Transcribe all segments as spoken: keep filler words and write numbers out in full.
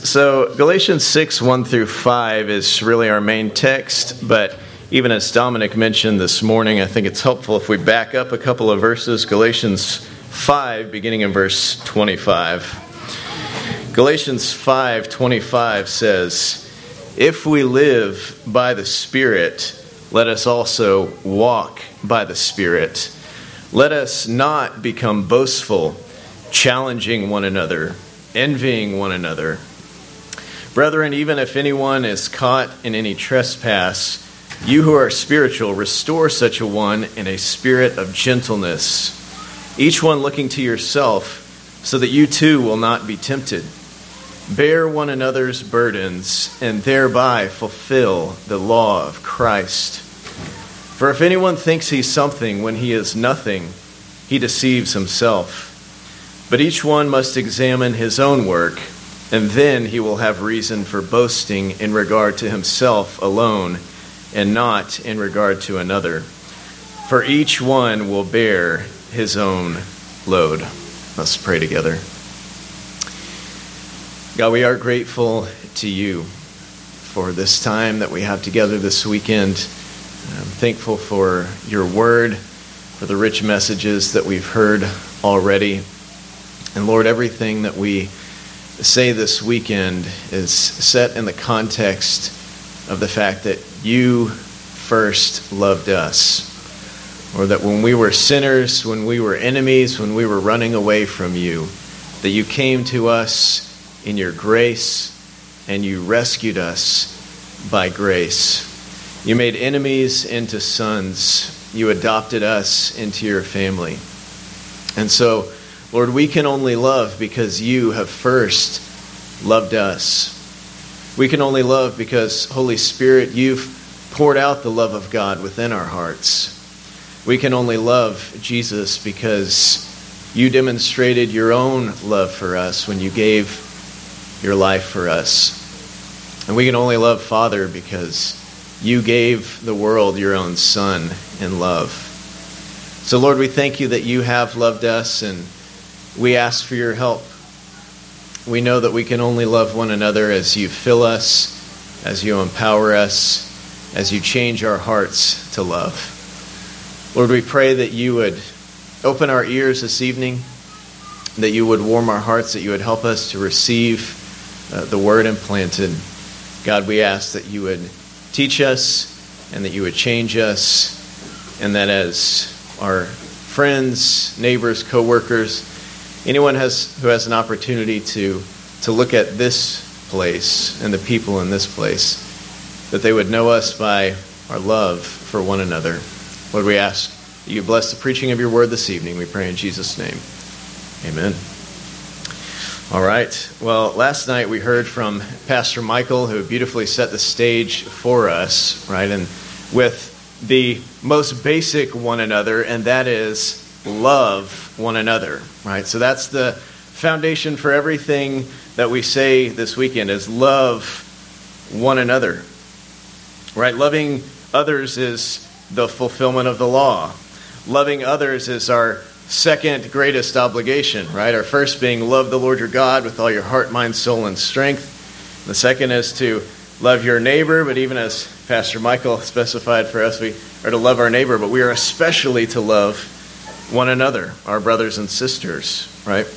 So Galatians six, one through five is really our main text, but even as Dominic mentioned this morning, I think it's helpful if we back up a couple of verses. Galatians five, beginning in verse twenty-five. Galatians five twenty-five says, "If we live by the Spirit, let us also walk by the Spirit. Let us not become boastful, challenging one another, envying one another. Brethren, even if anyone is caught in any trespass, you who are spiritual, restore such a one in a spirit of gentleness, each one looking to yourself, so that you too will not be tempted. Bear one another's burdens, and thereby fulfill the law of Christ. For if anyone thinks he's something when he is nothing, he deceives himself. But each one must examine his own work, and then he will have reason for boasting in regard to himself alone, and not in regard to another. For each one will bear his own load." Let's pray together. God, we are grateful to you for this time that we have together this weekend. I'm thankful for your word, for the rich messages that we've heard already. And Lord, everything that we say this weekend is set in the context of the fact that you first loved us. Or that when we were sinners, when we were enemies, when we were running away from you, that you came to us in your grace and you rescued us by grace. You made enemies into sons. You adopted us into your family. And so, Lord, we can only love because you have first loved us. We can only love because, Holy Spirit, you've poured out the love of God within our hearts. We can only love Jesus because you demonstrated your own love for us when you gave your life for us. And we can only love, Father, because you gave the world your own Son in love. So, Lord, we thank you that you have loved us, and we ask for your help. We know that we can only love one another as you fill us, as you empower us, as you change our hearts to love. Lord, we pray that you would open our ears this evening, that you would warm our hearts, that you would help us to receive uh, the word implanted. God, we ask that you would teach us and that you would change us, and that as our friends, neighbors, co-workers, anyone has who has an opportunity to, to look at this place and the people in this place, that they would know us by our love for one another. Lord, we ask that you bless the preaching of your word this evening. We pray in Jesus' name. Amen. All right. Well, last night we heard from Pastor Michael, who beautifully set the stage for us, right? And with the most basic one another, and that is love one another, right? So that's the foundation for everything that we say this weekend is love one another, right? Loving others is the fulfillment of the law. Loving others is our second greatest obligation, right? Our first being love the Lord your God with all your heart, mind, soul, and strength. The second is to love your neighbor, but even as Pastor Michael specified for us, we are to love our neighbor, but we are especially to love one another, our brothers and sisters, right?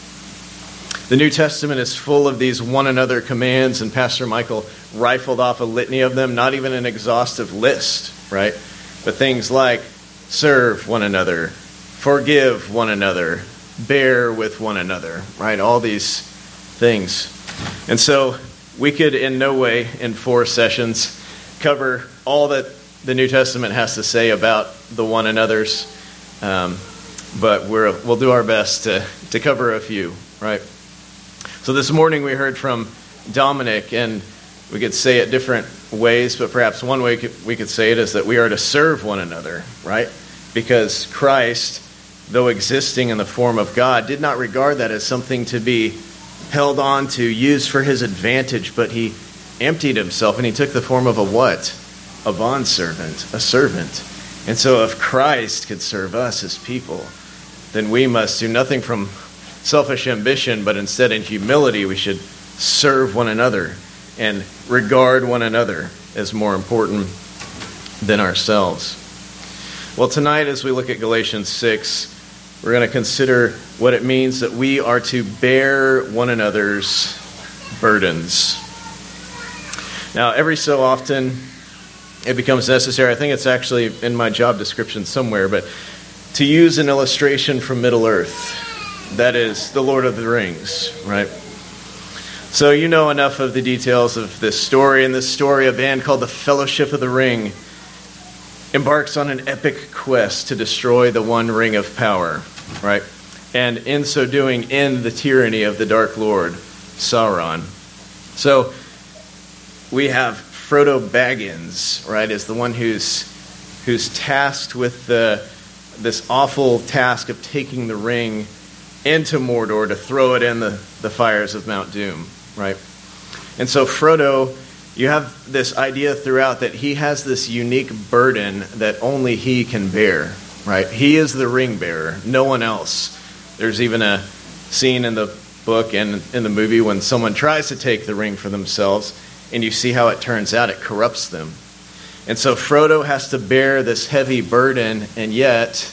The New Testament is full of these one another commands, and Pastor Michael rifled off a litany of them, not even an exhaustive list, right? But things like serve one another, forgive one another, bear with one another, right? All these things. And so we could in no way in four sessions cover all that the New Testament has to say about the one another's, um, but we're, we'll do our best to, to cover a few, right? So this morning we heard from Dominic, and we could say it different ways, but perhaps one way we could say it is that we are to serve one another, right? Because Christ, though existing in the form of God, did not regard that as something to be held on to, used for his advantage, but he emptied himself and he took the form of a what? A bondservant, a servant. And so if Christ could serve us as people, then we must do nothing from selfish ambition, but instead in humility we should serve one another and regard one another as more important than ourselves. Well, tonight as we look at Galatians six, we're going to consider what it means that we are to bear one another's burdens. Now, every so often, it becomes necessary, I think it's actually in my job description somewhere, but to use an illustration from Middle-earth, that is the Lord of the Rings, right? So you know enough of the details of this story. In this story, a band called the Fellowship of the Ring embarks on an epic quest to destroy the one ring of power, right? And in so doing, end the tyranny of the Dark Lord, Sauron. So we have Frodo Baggins, right, is the one who's who's tasked with the this awful task of taking the ring into Mordor to throw it in the, the fires of Mount Doom, right? And so Frodo, you have this idea throughout that he has this unique burden that only he can bear, right? He is the ring bearer, no one else. There's even a scene in the book and in the movie when someone tries to take the ring for themselves, and you see how it turns out. It corrupts them. And so Frodo has to bear this heavy burden, and yet,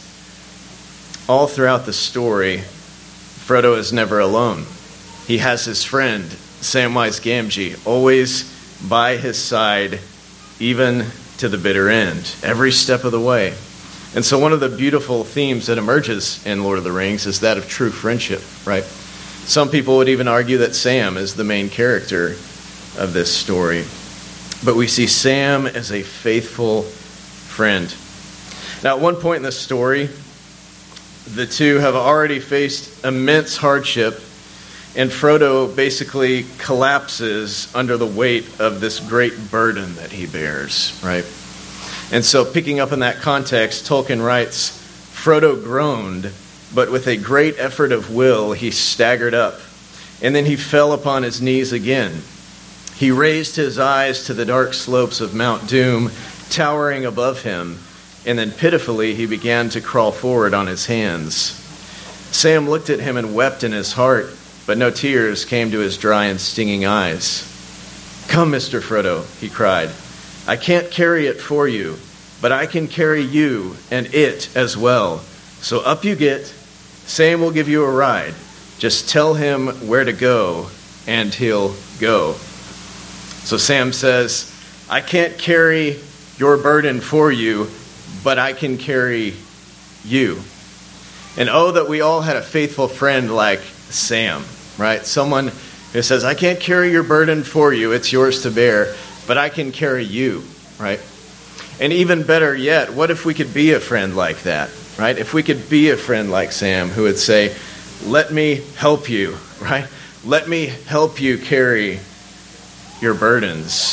all throughout the story, Frodo is never alone. He has his friend, Samwise Gamgee, always by his side, even to the bitter end, every step of the way. And so one of the beautiful themes that emerges in Lord of the Rings is that of true friendship, right? Some people would even argue that Sam is the main character of this story. But we see Sam as a faithful friend. Now, at one point in the story, the two have already faced immense hardship, and Frodo basically collapses under the weight of this great burden that he bears, right? And so picking up in that context, Tolkien writes, Frodo groaned, but with a great effort of will, he staggered up, and then he fell upon his knees again. He raised his eyes to the dark slopes of Mount Doom, towering above him, and then pitifully he began to crawl forward on his hands. Sam looked at him and wept in his heart, but no tears came to his dry and stinging eyes. "Come, Mister Frodo," he cried. "I can't carry it for you, but I can carry you and it as well. So up you get. Sam will give you a ride. Just tell him where to go, and he'll go." So Sam says, "I can't carry your burden for you, but I can carry you." And oh, that we all had a faithful friend like Sam, right? Someone who says, "I can't carry your burden for you, it's yours to bear, but I can carry you," right? And even better yet, what if we could be a friend like that, right? If we could be a friend like Sam who would say, "Let me help you," right? "Let me help you carry your burdens."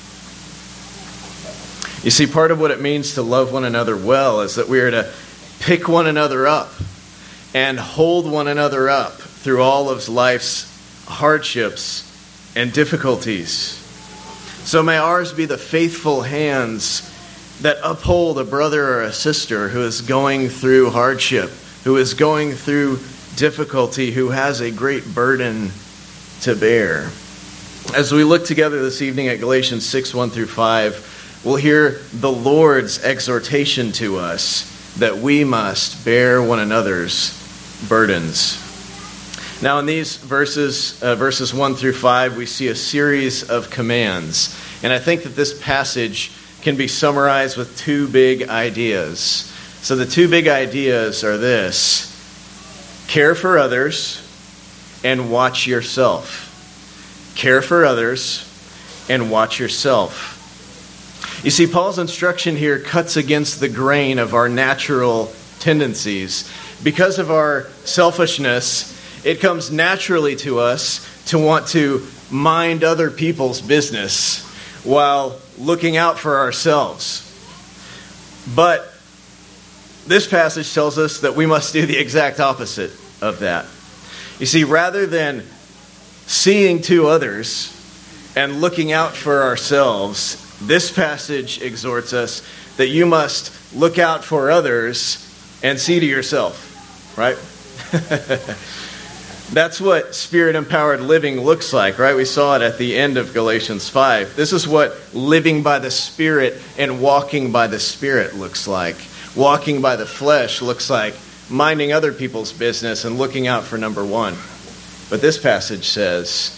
You see, part of what it means to love one another well is that we are to pick one another up and hold one another up through all of life's hardships and difficulties. So may ours be the faithful hands that uphold a brother or a sister who is going through hardship, who is going through difficulty, who has a great burden to bear. As we look together this evening at Galatians six, one through five, we'll hear the Lord's exhortation to us that we must bear one another's burdens. Now in these verses, uh, verses one through five, we see a series of commands. And I think that this passage can be summarized with two big ideas. So the two big ideas are this: care for others and watch yourself. Care for others and watch yourself. You see, Paul's instruction here cuts against the grain of our natural tendencies. Because of our selfishness, it comes naturally to us to want to mind other people's business while looking out for ourselves. But this passage tells us that we must do the exact opposite of that. You see, rather than seeing to others and looking out for ourselves, this passage exhorts us that you must look out for others and see to yourself, right? That's what Spirit-empowered living looks like, right? We saw it at the end of Galatians five. This is what living by the Spirit and walking by the Spirit looks like. Walking by the flesh looks like minding other people's business and looking out for number one. But this passage says,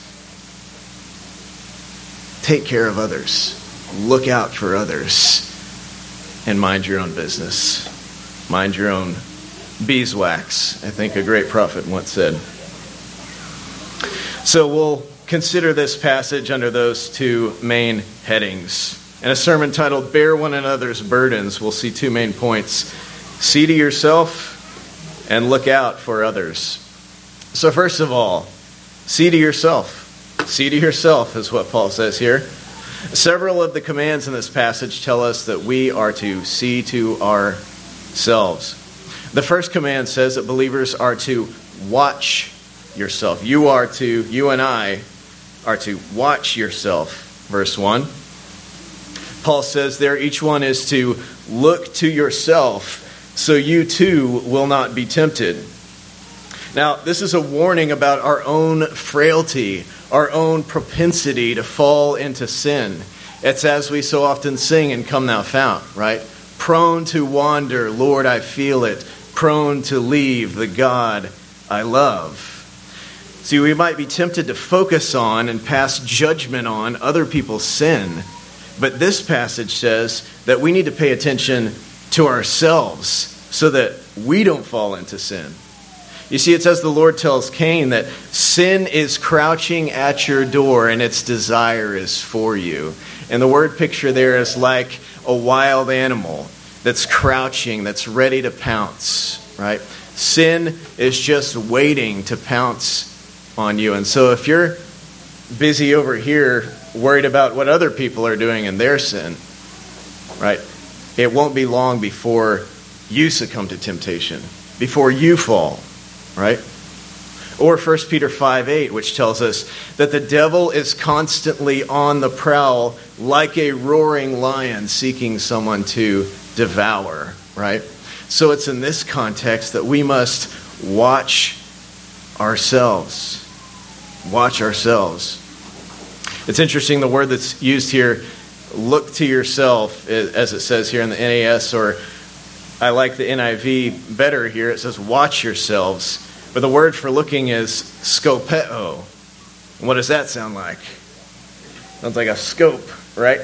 take care of others, look out for others, and mind your own business. Mind your own beeswax, I think a great prophet once said. So we'll consider this passage under those two main headings. In a sermon titled, Bear One Another's Burdens, we'll see two main points. See to yourself and look out for others. So first of all, see to yourself. See to yourself is what Paul says here. Several of the commands in this passage tell us that we are to see to ourselves. The first command says that believers are to watch yourself. You are to, you and I are to watch yourself. Verse one. Paul says there, each one is to look to yourself so you too will not be tempted. Now, this is a warning about our own frailty, our own propensity to fall into sin. It's as we so often sing in Come Thou Fount, right? Prone to wander, Lord, I feel it. Prone to leave the God I love. See, we might be tempted to focus on and pass judgment on other people's sin. But this passage says that we need to pay attention to ourselves so that we don't fall into sin. You see, it says the Lord tells Cain that sin is crouching at your door and its desire is for you. And the word picture there is like a wild animal that's crouching, that's ready to pounce, right? Sin is just waiting to pounce on you. And so if you're busy over here worried about what other people are doing in their sin, right, it won't be long before you succumb to temptation, before you fall, right? Or First Peter five eight, which tells us that the devil is constantly on the prowl like a roaring lion seeking someone to devour, right? So it's in this context that we must watch ourselves. Watch ourselves. It's interesting, the word that's used here, look to yourself, as it says here in the N A S, or I like the N I V better here. It says watch yourselves. But the word for looking is scopeo. And what does that sound like? Sounds like a scope, right?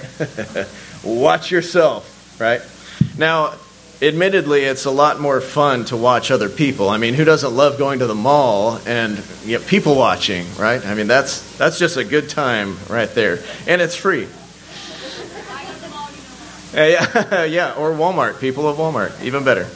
Watch yourself, right? Now, admittedly, it's a lot more fun to watch other people. I mean, who doesn't love going to the mall and you know, people watching, right? I mean, that's that's just a good time right there. And it's free. Yeah, yeah, or Walmart. People of Walmart. Even better.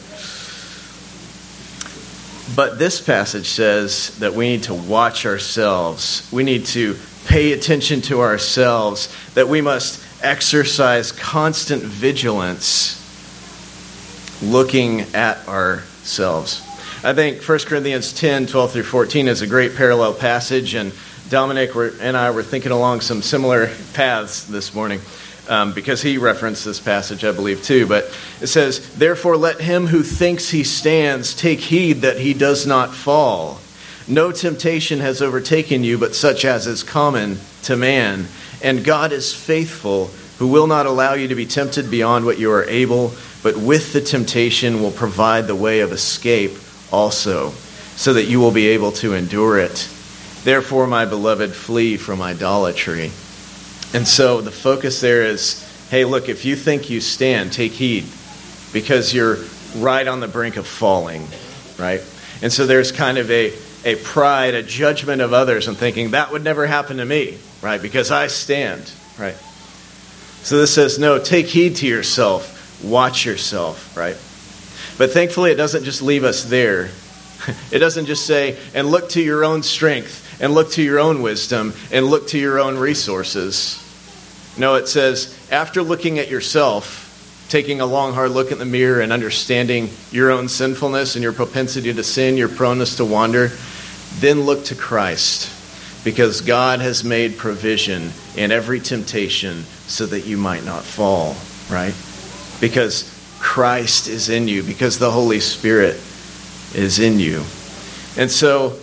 But this passage says that we need to watch ourselves. We need to pay attention to ourselves. That we must exercise constant vigilance looking at ourselves. I think First Corinthians ten, twelve through fourteen is a great parallel passage, and Dominic and I were thinking along some similar paths this morning um, because he referenced this passage, I believe, too. But it says, therefore let him who thinks he stands take heed that he does not fall. No temptation has overtaken you but such as is common to man. And God is faithful, who will not allow you to be tempted beyond what you are able, but with the temptation will provide the way of escape also, so that you will be able to endure it. Therefore, my beloved, flee from idolatry. And so the focus there is, hey, look, if you think you stand, take heed, because you're right on the brink of falling, right? And so there's kind of a, a pride, a judgment of others, and thinking, that would never happen to me, right? Because I stand, right? So this says, no, take heed to yourself, watch yourself, right? But thankfully, it doesn't just leave us there. It doesn't just say, and look to your own strength, and look to your own wisdom, and look to your own resources. No, it says, after looking at yourself, taking a long, hard look in the mirror and understanding your own sinfulness and your propensity to sin, your proneness to wander, then look to Christ, because God has made provision in every temptation so that you might not fall, right? Because Christ is in you, because the Holy Spirit is in you. And so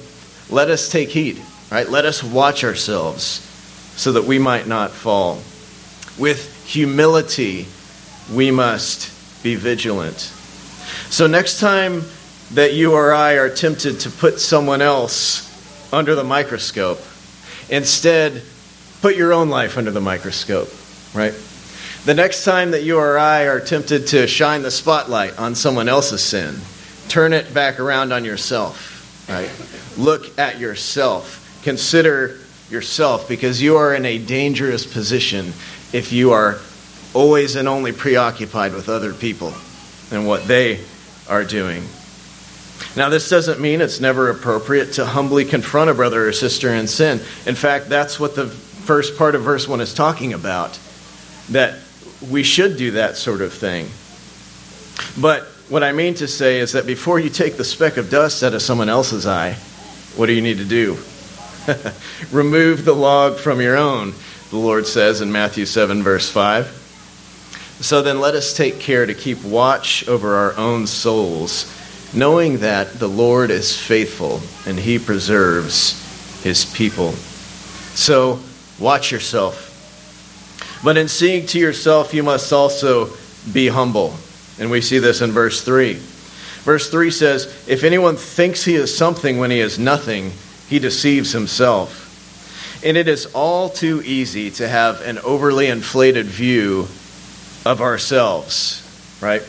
let us take heed, right? Let us watch ourselves so that we might not fall. With humility, we must be vigilant. So next time that you or I are tempted to put someone else under the microscope, instead, put your own life under the microscope, right? The next time that you or I are tempted to shine the spotlight on someone else's sin, turn it back around on yourself, right? Look at yourself. Consider yourself, because you are in a dangerous position if you are always and only preoccupied with other people and what they are doing. Now, this doesn't mean it's never appropriate to humbly confront a brother or sister in sin. In fact, that's what the first part of verse one is talking about, that we should do that sort of thing. But what I mean to say is that before you take the speck of dust out of someone else's eye, what do you need to do? Remove the log from your own, the Lord says in Matthew seven, verse five. So then let us take care to keep watch over our own souls, knowing that the Lord is faithful and he preserves his people. So watch yourself. But in seeing to yourself, you must also be humble. And we see this in verse three. Verse three says, if anyone thinks he is something when he is nothing, he deceives himself. And it is all too easy to have an overly inflated view of ourselves, right?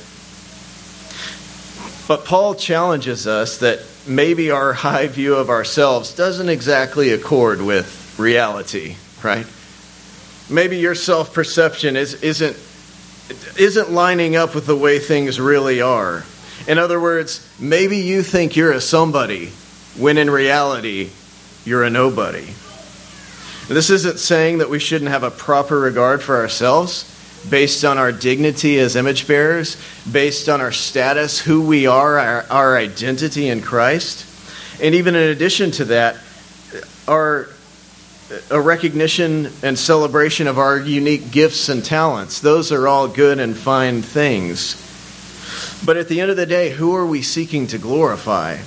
But Paul challenges us that maybe our high view of ourselves doesn't exactly accord with reality, right? Maybe your self-perception is, isn't, isn't lining up with the way things really are. In other words, maybe you think you're a somebody when in reality you're a nobody. This isn't saying that we shouldn't have a proper regard for ourselves based on our dignity as image bearers, based on our status, who we are, our, our identity in Christ. And even in addition to that, our a recognition and celebration of our unique gifts and talents. Those are all good and fine things. But at the end of the day, who are we seeking to glorify?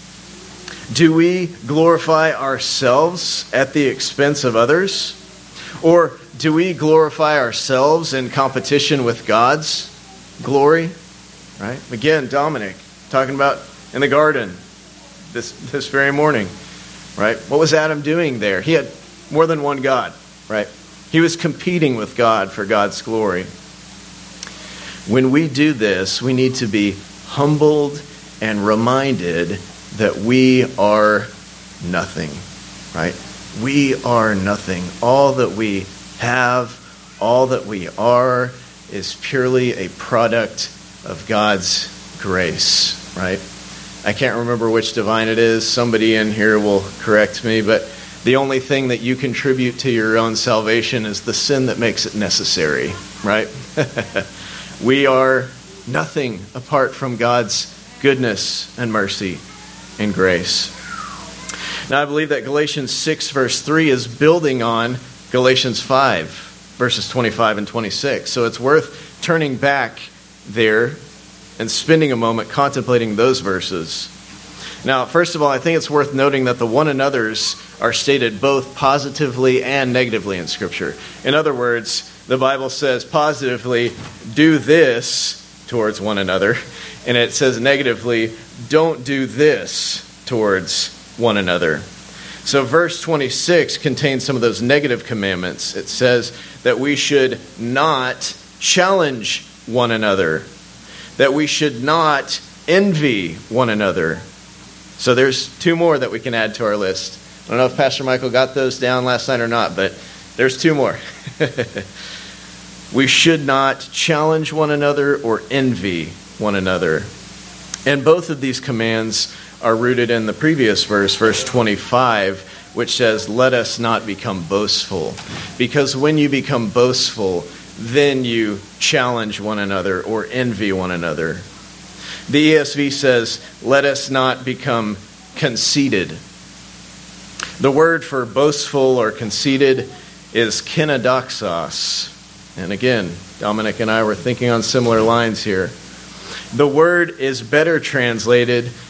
Do we glorify ourselves at the expense of others? Or do we glorify ourselves in competition with God's glory? Right? Again, Dominic, talking about in the garden this, this very morning. Right? What was Adam doing there? He had more than one God, right? He was competing with God for God's glory. When we do this, we need to be humbled and reminded that we are nothing, right? We are nothing. All that we have, all that we are, is purely a product of God's grace, right? I can't remember which divine it is. Somebody in here will correct me, but the only thing that you contribute to your own salvation is the sin that makes it necessary, right? We are nothing apart from God's goodness and mercy and grace. Now, I believe that Galatians six, verse three is building on Galatians five, verses twenty-five and twenty-six. So it's worth turning back there and spending a moment contemplating those verses. Now, first of all, I think it's worth noting that the one another's are stated both positively and negatively in Scripture. In other words, the Bible says positively, do this towards one another, and it says negatively, don't do this towards one another. So verse twenty-six contains some of those negative commandments. It says that we should not challenge one another, that we should not envy one another. So there's two more that we can add to our list. I don't know if Pastor Michael got those down last night or not, but there's two more. We should not challenge one another or envy one another. And both of these commands are rooted in the previous verse, verse twenty-five, which says, let us not become boastful. Because when you become boastful, then you challenge one another or envy one another. The E S V says, let us not become conceited. The word for boastful or conceited is kenodoxos. And again, Dominic and I were thinking on similar lines here. The word is better translated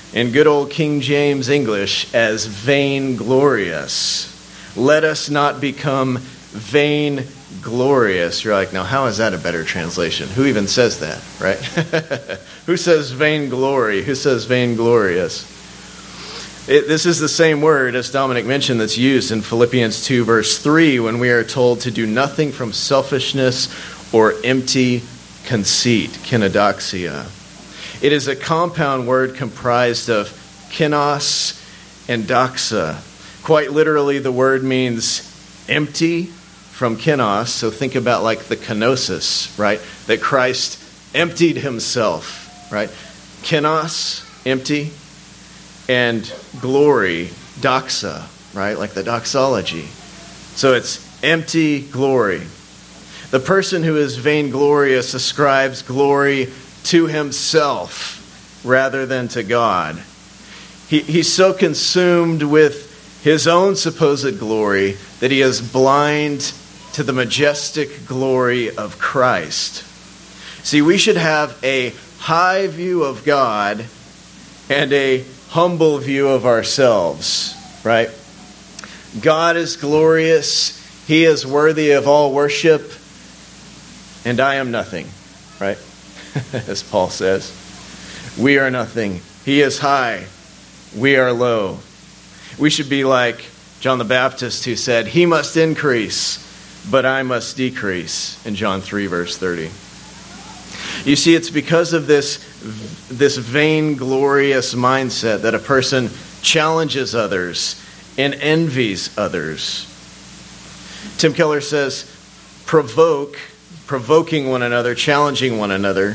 in good old King James English as vainglorious. Let us not become vainglorious. You're like, now how is that a better translation? Who even says that, right? Who says vainglory? Who says vainglorious? It, this is the same word, as Dominic mentioned, that's used in Philippians two, verse three, when we are told to do nothing from selfishness or empty conceit, kenodoxia. It is a compound word comprised of kenos and doxa. Quite literally, the word means empty from kenos. So think about like the kenosis, right? That Christ emptied himself, right? Kenos, empty, and glory, doxa, right? Like the doxology. So it's empty glory. The person who is vainglorious ascribes glory to himself rather than to God. He, he's so consumed with his own supposed glory that he is blind to the majestic glory of Christ. See, we should have a high view of God and a humble view of ourselves, right? God is glorious. He is worthy of all worship. And I am nothing, right? As Paul says. We are nothing. He is high. We are low. We should be like John the Baptist, who said, he must increase, but I must decrease, in John three, verse thirty. You see, it's because of this, this vainglorious mindset that a person challenges others and envies others. Tim Keller says, provoke, provoking one another, challenging one another,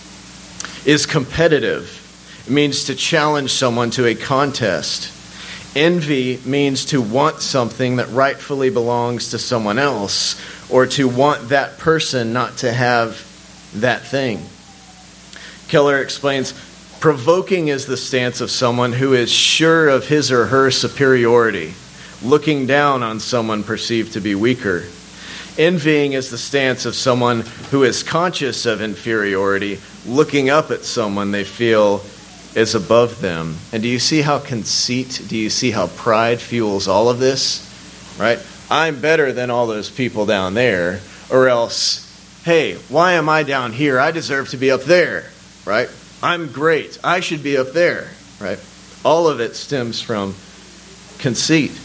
is competitive. It means to challenge someone to a contest. Envy means to want something that rightfully belongs to someone else, or to want that person not to have that thing. Keller explains, provoking is the stance of someone who is sure of his or her superiority, looking down on someone perceived to be weaker. Envying is the stance of someone who is conscious of inferiority, looking up at someone they feel is above them. And do you see how conceit, do you see how pride fuels all of this? Right? I'm better than all those people down there. Or else, hey, why am I down here? I deserve to be up there. Right? I'm great. I should be up there. Right? All of it stems from conceit.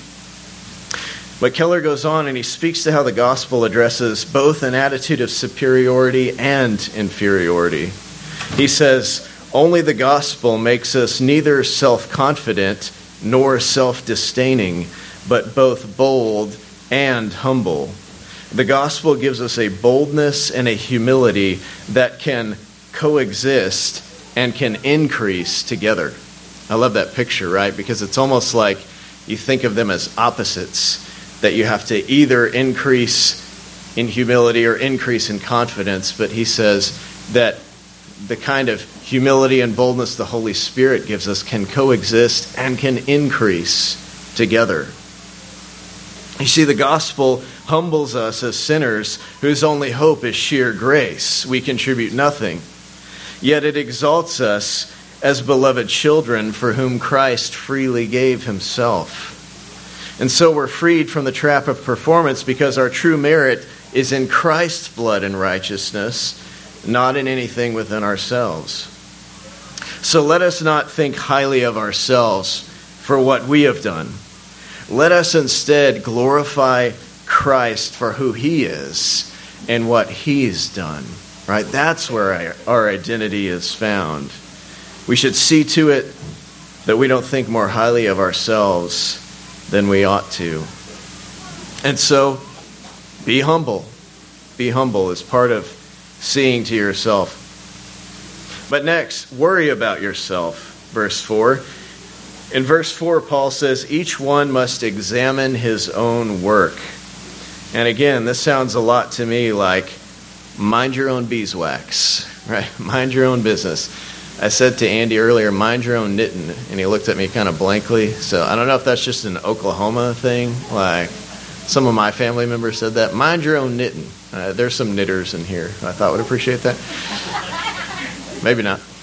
But Keller goes on and he speaks to how the gospel addresses both an attitude of superiority and inferiority. He says, only the gospel makes us neither self-confident nor self-disdaining, but both bold and humble. The gospel gives us a boldness and a humility that can coexist and can increase together. I love that picture, right? Because it's almost like you think of them as opposites, that you have to either increase in humility or increase in confidence. But he says that the kind of humility and boldness the Holy Spirit gives us can coexist and can increase together. You see, the gospel humbles us as sinners whose only hope is sheer grace. We contribute nothing. Yet it exalts us as beloved children for whom Christ freely gave himself. And so we're freed from the trap of performance because our true merit is in Christ's blood and righteousness, not in anything within ourselves. So let us not think highly of ourselves for what we have done. Let us instead glorify Christ for who he is and what he's done. Right? That's where our identity is found. We should see to it that we don't think more highly of ourselves than we ought to. And so, be humble. Be humble is part of seeing to yourself. But next, worry about yourself. Verse four. In verse four, Paul says, each one must examine his own work. And again, this sounds a lot to me like, mind your own beeswax, right? Mind your own business. I said to Andy earlier, mind your own knitting, and he looked at me kind of blankly. So I don't know if that's just an Oklahoma thing. Like some of my family members said that. Mind your own knitting. Uh, there's some knitters in here I thought would appreciate that. Maybe not.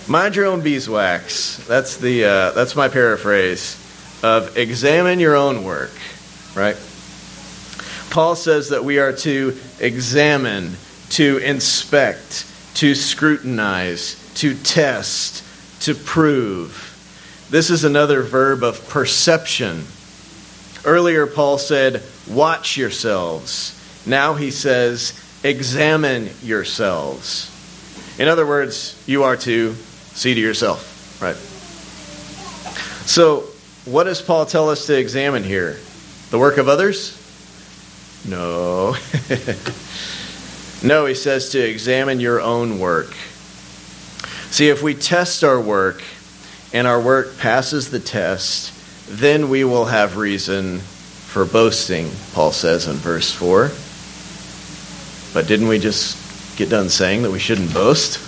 Mind your own beeswax. That's the uh, that's my paraphrase of examine your own work, right? Paul says that we are to examine, to inspect, to scrutinize, to test, to prove. This is another verb of perception. Earlier, Paul said, watch yourselves. Now he says, examine yourselves. In other words, you are to see to yourself, right? So, what does Paul tell us to examine here? The work of others? No. No, he says to examine your own work. See, if we test our work and our work passes the test, then we will have reason for boasting, Paul says in verse four. But didn't we just get done saying that we shouldn't boast?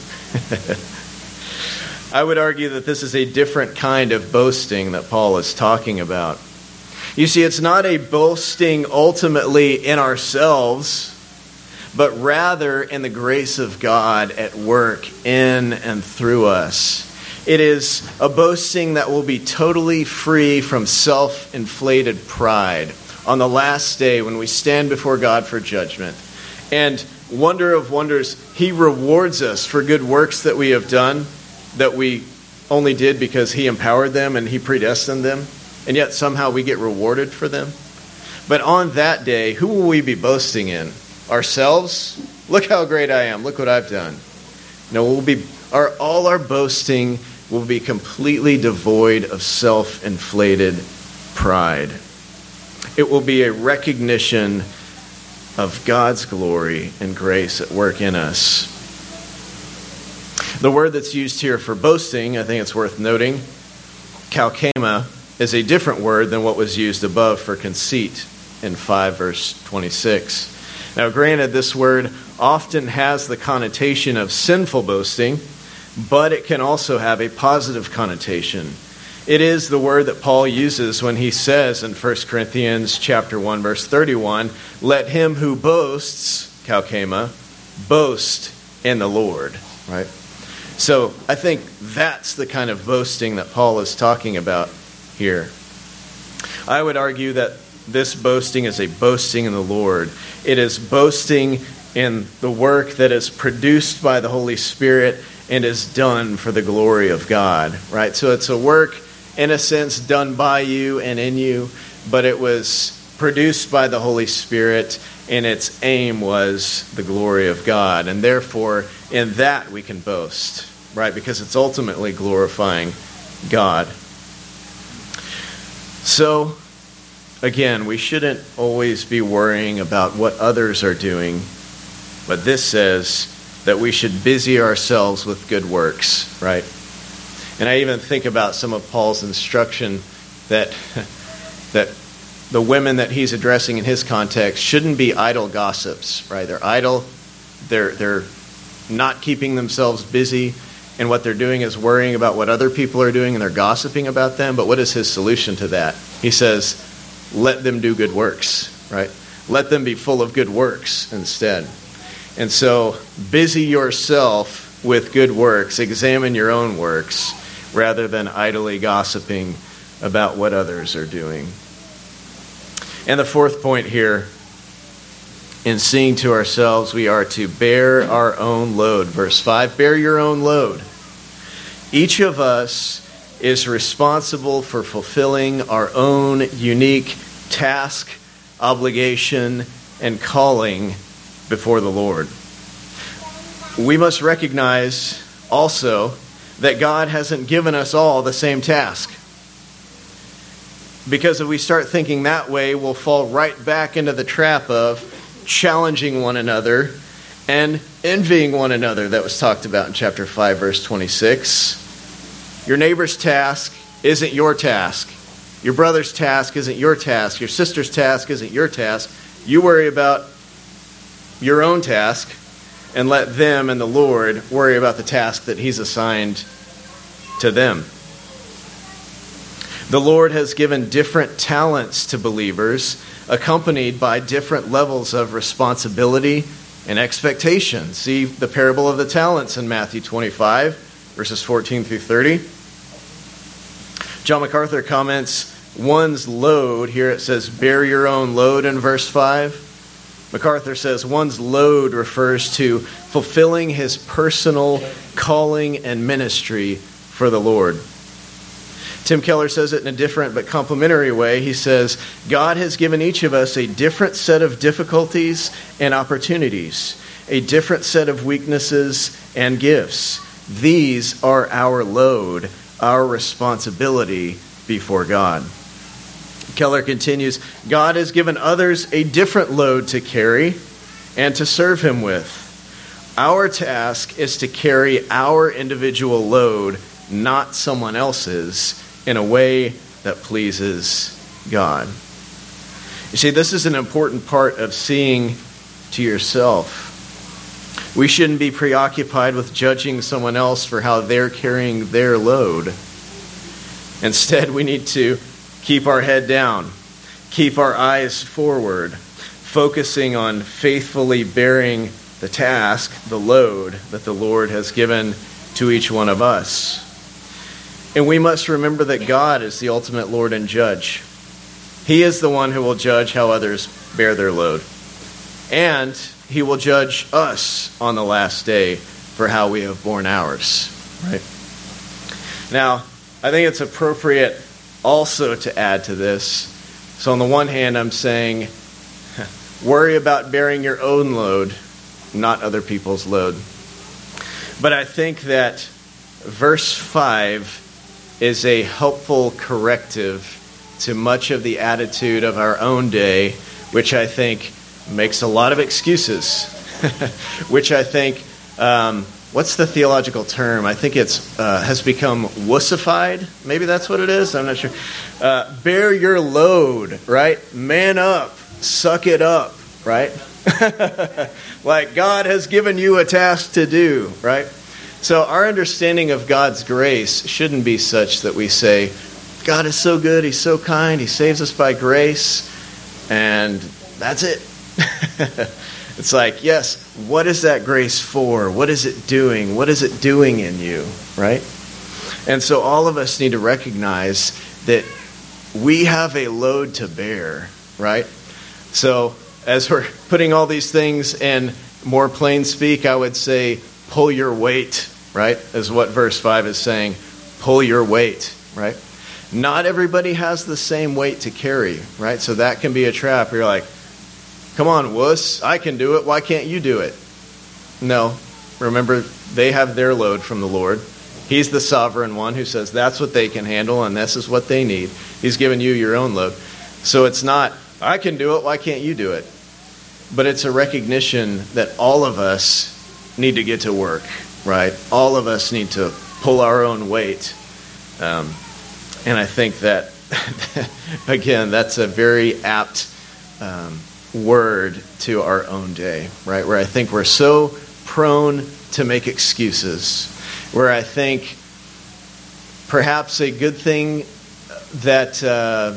I would argue that this is a different kind of boasting that Paul is talking about. You see, it's not a boasting ultimately in ourselves, but rather in the grace of God at work in and through us. It is a boasting that will be totally free from self-inflated pride on the last day when we stand before God for judgment. And wonder of wonders, He rewards us for good works that we have done, that we only did because He empowered them and He predestined them, and yet somehow we get rewarded for them. But on that day, who will we be boasting in? Ourselves? Look how great I am. Look what I've done. No, we'll be our all our boasting will be completely devoid of self-inflated pride. It will be a recognition of God's glory and grace at work in us. The word that's used here for boasting, I think it's worth noting, kalkema, is a different word than what was used above for conceit in five verse twenty-six. Now granted, this word often has the connotation of sinful boasting, but it can also have a positive connotation. It is the word that Paul uses when he says in First Corinthians chapter one, verse thirty-one, let him who boasts, kalkema, boast in the Lord, right? So I think that's the kind of boasting that Paul is talking about here. I would argue that this boasting is a boasting in the Lord. It is boasting in the work that is produced by the Holy Spirit and is done for the glory of God, right? So it's a work, in a sense, done by you and in you, but it was produced by the Holy Spirit, and its aim was the glory of God. And therefore, in that we can boast, right? Because it's ultimately glorifying God. So, again, we shouldn't always be worrying about what others are doing, but this says that we should busy ourselves with good works, right? And I even think about some of Paul's instruction that that the women that he's addressing in his context shouldn't be idle gossips, right? They're idle, they're they're not keeping themselves busy, and what they're doing is worrying about what other people are doing, and they're gossiping about them. But what is his solution to that? He says, let them do good works, right? Let them be full of good works instead. And so, busy yourself with good works, examine your own works, rather than idly gossiping about what others are doing. And the fourth point here, in seeing to ourselves, we are to bear our own load. Verse five, bear your own load. Each of us is responsible for fulfilling our own unique task, obligation, and calling before the Lord. We must recognize also that God hasn't given us all the same task. Because if we start thinking that way, we'll fall right back into the trap of challenging one another and envying one another that was talked about in chapter five, verse twenty-six. Your neighbor's task isn't your task. Your brother's task isn't your task. Your sister's task isn't your task. You worry about your own task and let them and the Lord worry about the task that He's assigned to them. The Lord has given different talents to believers, accompanied by different levels of responsibility and expectation. See the parable of the talents in Matthew twenty-five. verses fourteen through thirty. John MacArthur comments, one's load, here it says, bear your own load in verse five. MacArthur says, one's load refers to fulfilling his personal calling and ministry for the Lord. Tim Keller says it in a different but complementary way. He says, God has given each of us a different set of difficulties and opportunities, a different set of weaknesses and gifts. These are our load, our responsibility before God. Keller continues, God has given others a different load to carry and to serve him with. Our task is to carry our individual load, not someone else's, in a way that pleases God. You see, this is an important part of seeing to yourself. We shouldn't be preoccupied with judging someone else for how they're carrying their load. Instead, we need to keep our head down, keep our eyes forward, focusing on faithfully bearing the task, the load that the Lord has given to each one of us. And we must remember that God is the ultimate Lord and judge. He is the one who will judge how others bear their load. And he will judge us on the last day for how we have borne ours. Right? Now, I think it's appropriate also to add to this. So on the one hand, I'm saying, worry about bearing your own load, not other people's load. But I think that verse five is a helpful corrective to much of the attitude of our own day, which I think makes a lot of excuses, which I think, um, what's the theological term? I think it's uh, has become wussified. Maybe that's what it is. I'm not sure. Uh, bear your load, right? Man up. Suck it up, right? Like God has given you a task to do, right? So our understanding of God's grace shouldn't be such that we say, God is so good, he's so kind, he saves us by grace, and that's it. It's like, yes, what is that grace for? What is it doing? What is it doing in you, right? And so all of us need to recognize that we have a load to bear, right? So as we're putting all these things in more plain speak, I would say, pull your weight, right? Is what verse five is saying. Pull your weight, right? Not everybody has the same weight to carry, right? So that can be a trap. You're like, come on, wuss, I can do it. Why can't you do it? No. Remember, they have their load from the Lord. He's the sovereign one who says that's what they can handle and this is what they need. He's given you your own load. So it's not, I can do it. Why can't you do it? But it's a recognition that all of us need to get to work, right? All of us need to pull our own weight. Um, and I think that, again, that's a very apt um, word to our own day, right? Where I think we're so prone to make excuses, where I think perhaps a good thing that uh,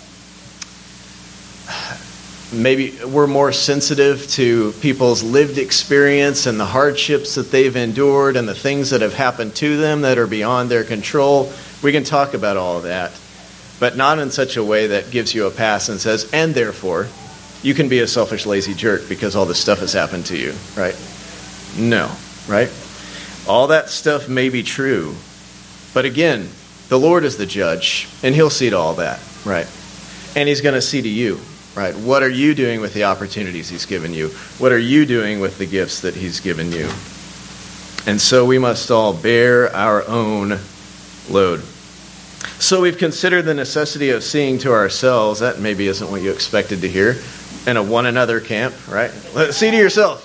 maybe we're more sensitive to people's lived experience and the hardships that they've endured and the things that have happened to them that are beyond their control. We can talk about all of that, but not in such a way that gives you a pass and says, and therefore, you can be a selfish, lazy jerk because all this stuff has happened to you, right? No, right? All that stuff may be true, but again, the Lord is the judge, and he'll see to all that, right? And he's going to see to you. Right? What are you doing with the opportunities he's given you? What are you doing with the gifts that he's given you? And so we must all bear our own load. So we've considered the necessity of seeing to ourselves. That maybe isn't what you expected to hear in a one another camp, right? Let's see to yourself.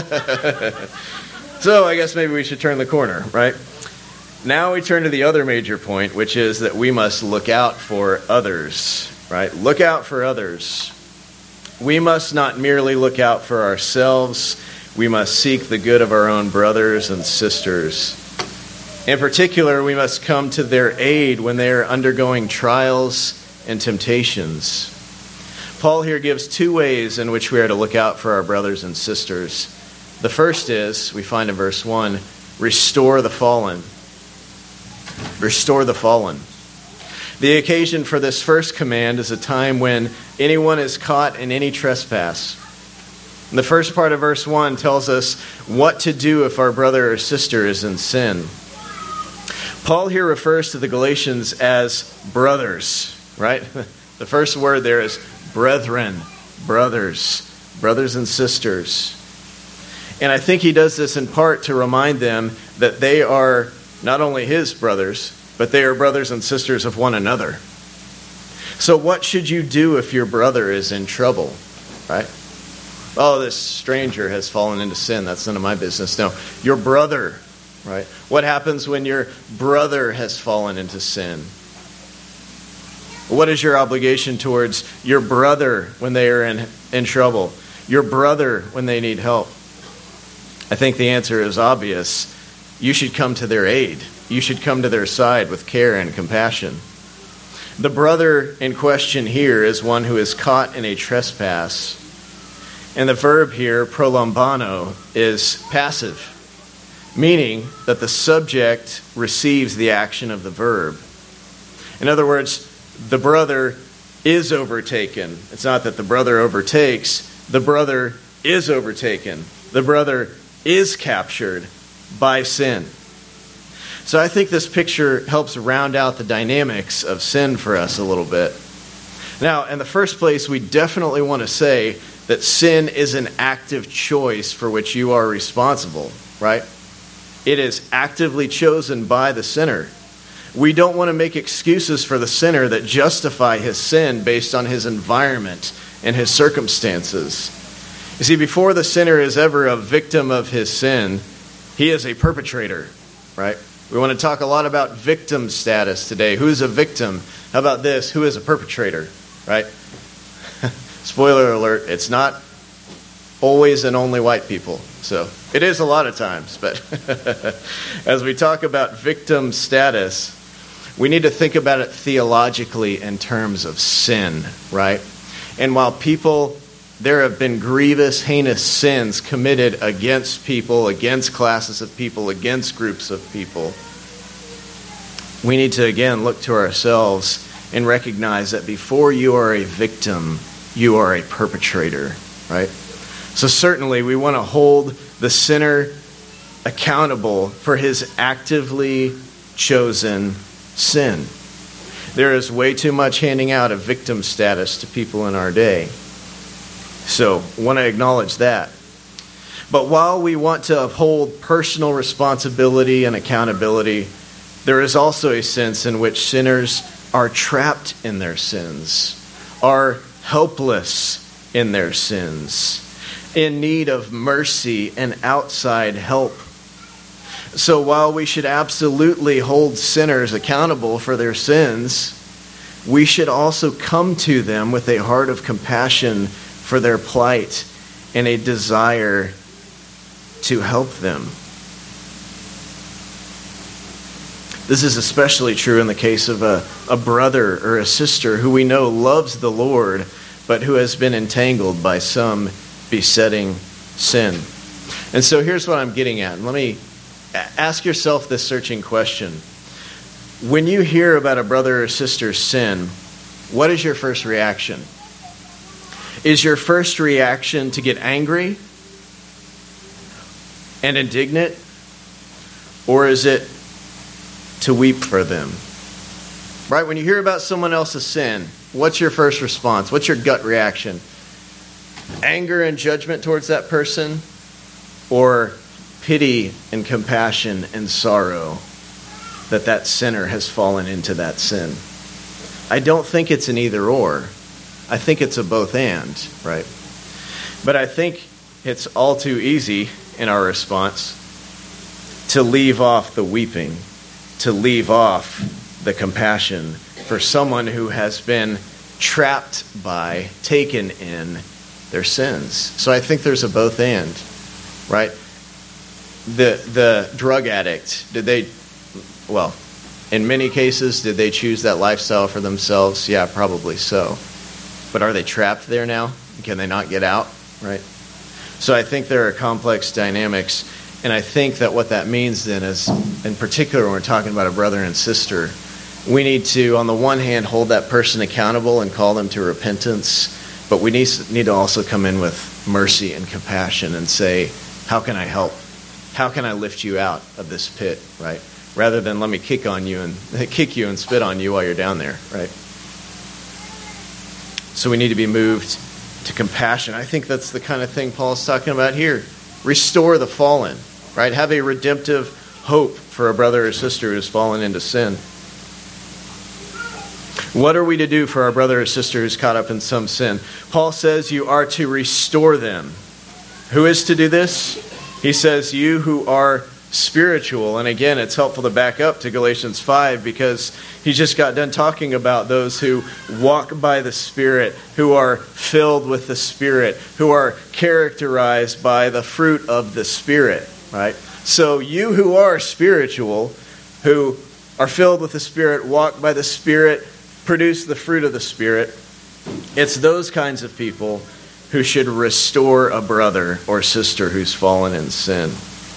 So I guess maybe we should turn the corner, right? Now we turn to the other major point, which is that we must look out for others, right? Look out for others. We must not merely look out for ourselves. We must seek the good of our own brothers and sisters. In particular, we must come to their aid when they are undergoing trials and temptations. Paul here gives two ways in which we are to look out for our brothers and sisters. The first is, we find in verse one, restore the fallen. restore the fallen. The occasion for this first command is a time when anyone is caught in any trespass. And the first part of verse one tells us what to do if our brother or sister is in sin. Paul here refers to the Galatians as brothers, right? The first word there is brethren, brothers, brothers and sisters. And I think he does this in part to remind them that they are not only his brothers, but they are brothers and sisters of one another. So what should you do if your brother is in trouble, right? Oh, this stranger has fallen into sin. That's none of my business. No, your brother, right? What happens when your brother has fallen into sin? What is your obligation towards your brother when they are in, in trouble? Your brother when they need help? I think the answer is obvious. You should come to their aid. You should come to their side with care and compassion. The brother in question here is one who is caught in a trespass. And the verb here, prolambano, is passive, meaning that the subject receives the action of the verb. In other words, the brother is overtaken. It's not that the brother overtakes. The brother is overtaken. The brother is captured by sin. So I think this picture helps round out the dynamics of sin for us a little bit. Now, in the first place, we definitely want to say that sin is an active choice for which you are responsible, right? It is actively chosen by the sinner. We don't want to make excuses for the sinner that justify his sin based on his environment and his circumstances. You see, before the sinner is ever a victim of his sin, he is a perpetrator, right? We want to talk a lot about victim status today. Who's a victim? How about this? Who is a perpetrator, right? Spoiler alert, it's not always and only white people. So it is a lot of times, but as we talk about victim status, we need to think about it theologically in terms of sin, right? And while people, there have been grievous, heinous sins committed against people, against classes of people, against groups of people, we need to again look to ourselves and recognize that before you are a victim, you are a perpetrator, right? So certainly we want to hold the sinner accountable for his actively chosen sin. There is way too much handing out of victim status to people in our day. So I want to acknowledge that. But while we want to uphold personal responsibility and accountability, there is also a sense in which sinners are trapped in their sins, are helpless in their sins, in need of mercy and outside help. So while we should absolutely hold sinners accountable for their sins, we should also come to them with a heart of compassion for their plight and a desire to help them. This is especially true in the case of a, a brother or a sister who we know loves the Lord, but who has been entangled by some besetting sin. And so here's what I'm getting at. Let me ask yourself this searching question. When you hear about a brother or sister's sin, what is your first reaction? Is your first reaction to get angry and indignant? Or is it to weep for them? Right? When you hear about someone else's sin, what's your first response? What's your gut reaction? Anger and judgment towards that person? Or pity and compassion and sorrow that that sinner has fallen into that sin? I don't think it's an either or. I think it's a both and, right? But I think it's all too easy in our response to leave off the weeping, to leave off the compassion for someone who has been trapped by, taken in their sins. So I think there's a both and, right? The the drug addict, did they, well, in many cases, did they choose that lifestyle for themselves? Yeah, probably so. But are they trapped there now? Can they not get out, right? So I think there are complex dynamics And I think that what that means then is, in particular when we're talking about a brother and sister, we need to, on the one hand, hold that person accountable and call them to repentance, but we need, need to also come in with mercy and compassion and say, how can I help? How can I lift you out of this pit, right? Rather than let me kick on you and kick you and spit on you while you're down there, right? So we need to be moved to compassion. I think that's the kind of thing Paul's talking about here. Restore the fallen, right? Have a redemptive hope for a brother or sister who has fallen into sin. What are we to do for our brother or sister who's caught up in some sin? Paul says you are to restore them. Who is to do this? He says you who are spiritual. And again, it's helpful to back up to Galatians five because he just got done talking about those who walk by the Spirit, who are filled with the Spirit, who are characterized by the fruit of the Spirit, right? So you who are spiritual, who are filled with the Spirit, walk by the Spirit, produce the fruit of the Spirit, it's those kinds of people who should restore a brother or sister who's fallen in sin.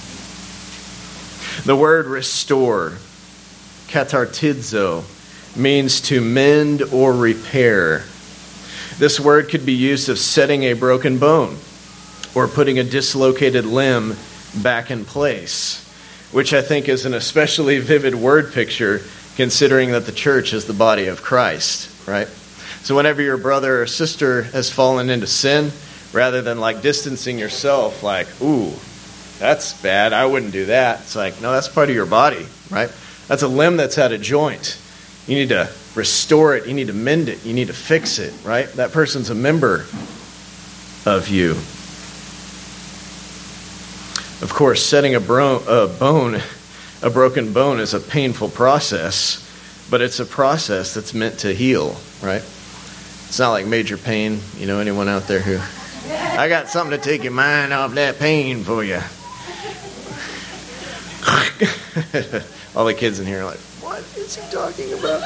The word restore, katartizo, means to mend or repair. This word could be used of setting a broken bone or putting a dislocated limb back in place, which I think is an especially vivid word picture considering that the church is the body of Christ, right? So whenever your brother or sister has fallen into sin, rather than like distancing yourself like, ooh, that's bad, I wouldn't do that. It's like, no, that's part of your body, right? That's a limb that's had a joint. You need to restore it. You need to mend it. You need to fix it, right? That person's a member of you. Of course, setting a, bro- a bone, a broken bone is a painful process, but it's a process that's meant to heal, right? It's not like major pain. You know anyone out there who, I got something to take your mind off that pain for you. All the kids in here are like, what is he talking about?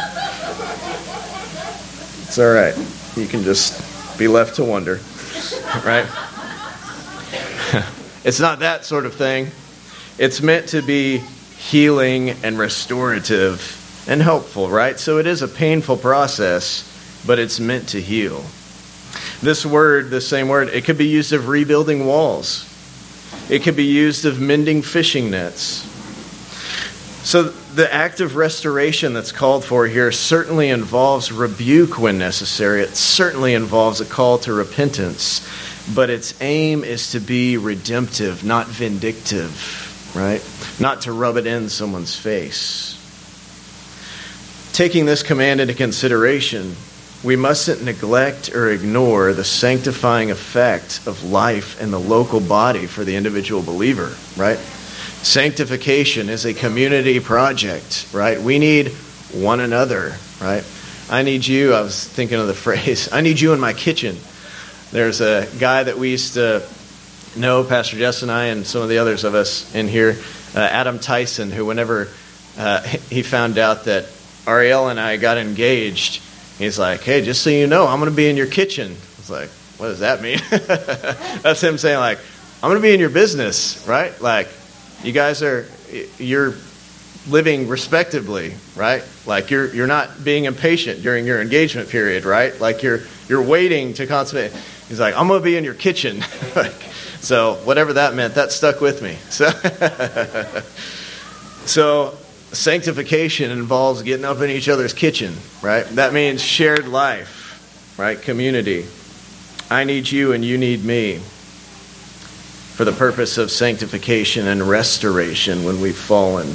It's all right. You can just be left to wonder, right? It's not that sort of thing. It's meant to be healing and restorative and helpful, right? So it is a painful process, but it's meant to heal. This word, the same word, it could be used of rebuilding walls. It could be used of mending fishing nets. So the act of restoration that's called for here certainly involves rebuke when necessary. It certainly involves a call to repentance. But its aim is to be redemptive, not vindictive, right? Not to rub it in someone's face. Taking this command into consideration, we mustn't neglect or ignore the sanctifying effect of life in the local body for the individual believer, right? Sanctification is a community project, right? We need one another, right? I need you, I was thinking of the phrase, I need you in my kitchen. There's a guy that we used to know, Pastor Jess and I and some of the others of us in here, uh, Adam Tyson, who whenever uh, he found out that Ariel and I got engaged, he's like, hey, just so you know, I'm going to be in your kitchen. I was like, what does that mean? That's him saying like, I'm going to be in your business, right? Like, you guys are, you're living respectably, right? Like you're you're not being impatient during your engagement period, right? Like you're you're waiting to consummate. He's like, I'm going to be in your kitchen. So whatever that meant, that stuck with me. So, so sanctification involves getting up in each other's kitchen, right? That means shared life, right? Community. I need you and you need me for the purpose of sanctification and restoration when we've fallen.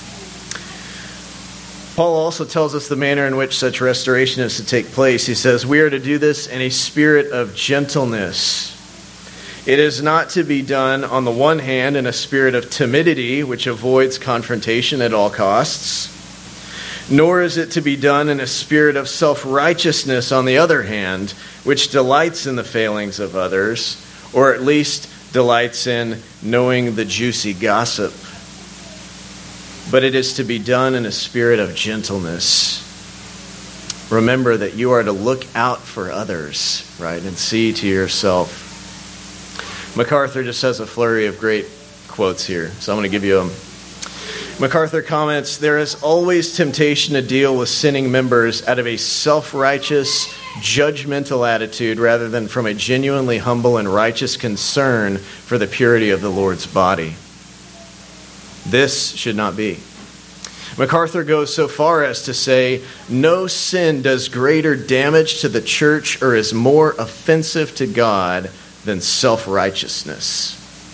Paul also tells us the manner in which such restoration is to take place. He says, we are to do this in a spirit of gentleness. It is not to be done, on the one hand, in a spirit of timidity, which avoids confrontation at all costs, nor is it to be done in a spirit of self-righteousness, on the other hand, which delights in the failings of others, or at least delights in knowing the juicy gossip. But it is to be done in a spirit of gentleness. Remember that you are to look out for others, right, and see to yourself. MacArthur just has a flurry of great quotes here, so I'm going to give you them. MacArthur comments, there is always temptation to deal with sinning members out of a self-righteous, judgmental attitude rather than from a genuinely humble and righteous concern for the purity of the Lord's body. This should not be. MacArthur goes so far as to say, no sin does greater damage to the church or is more offensive to God than self-righteousness.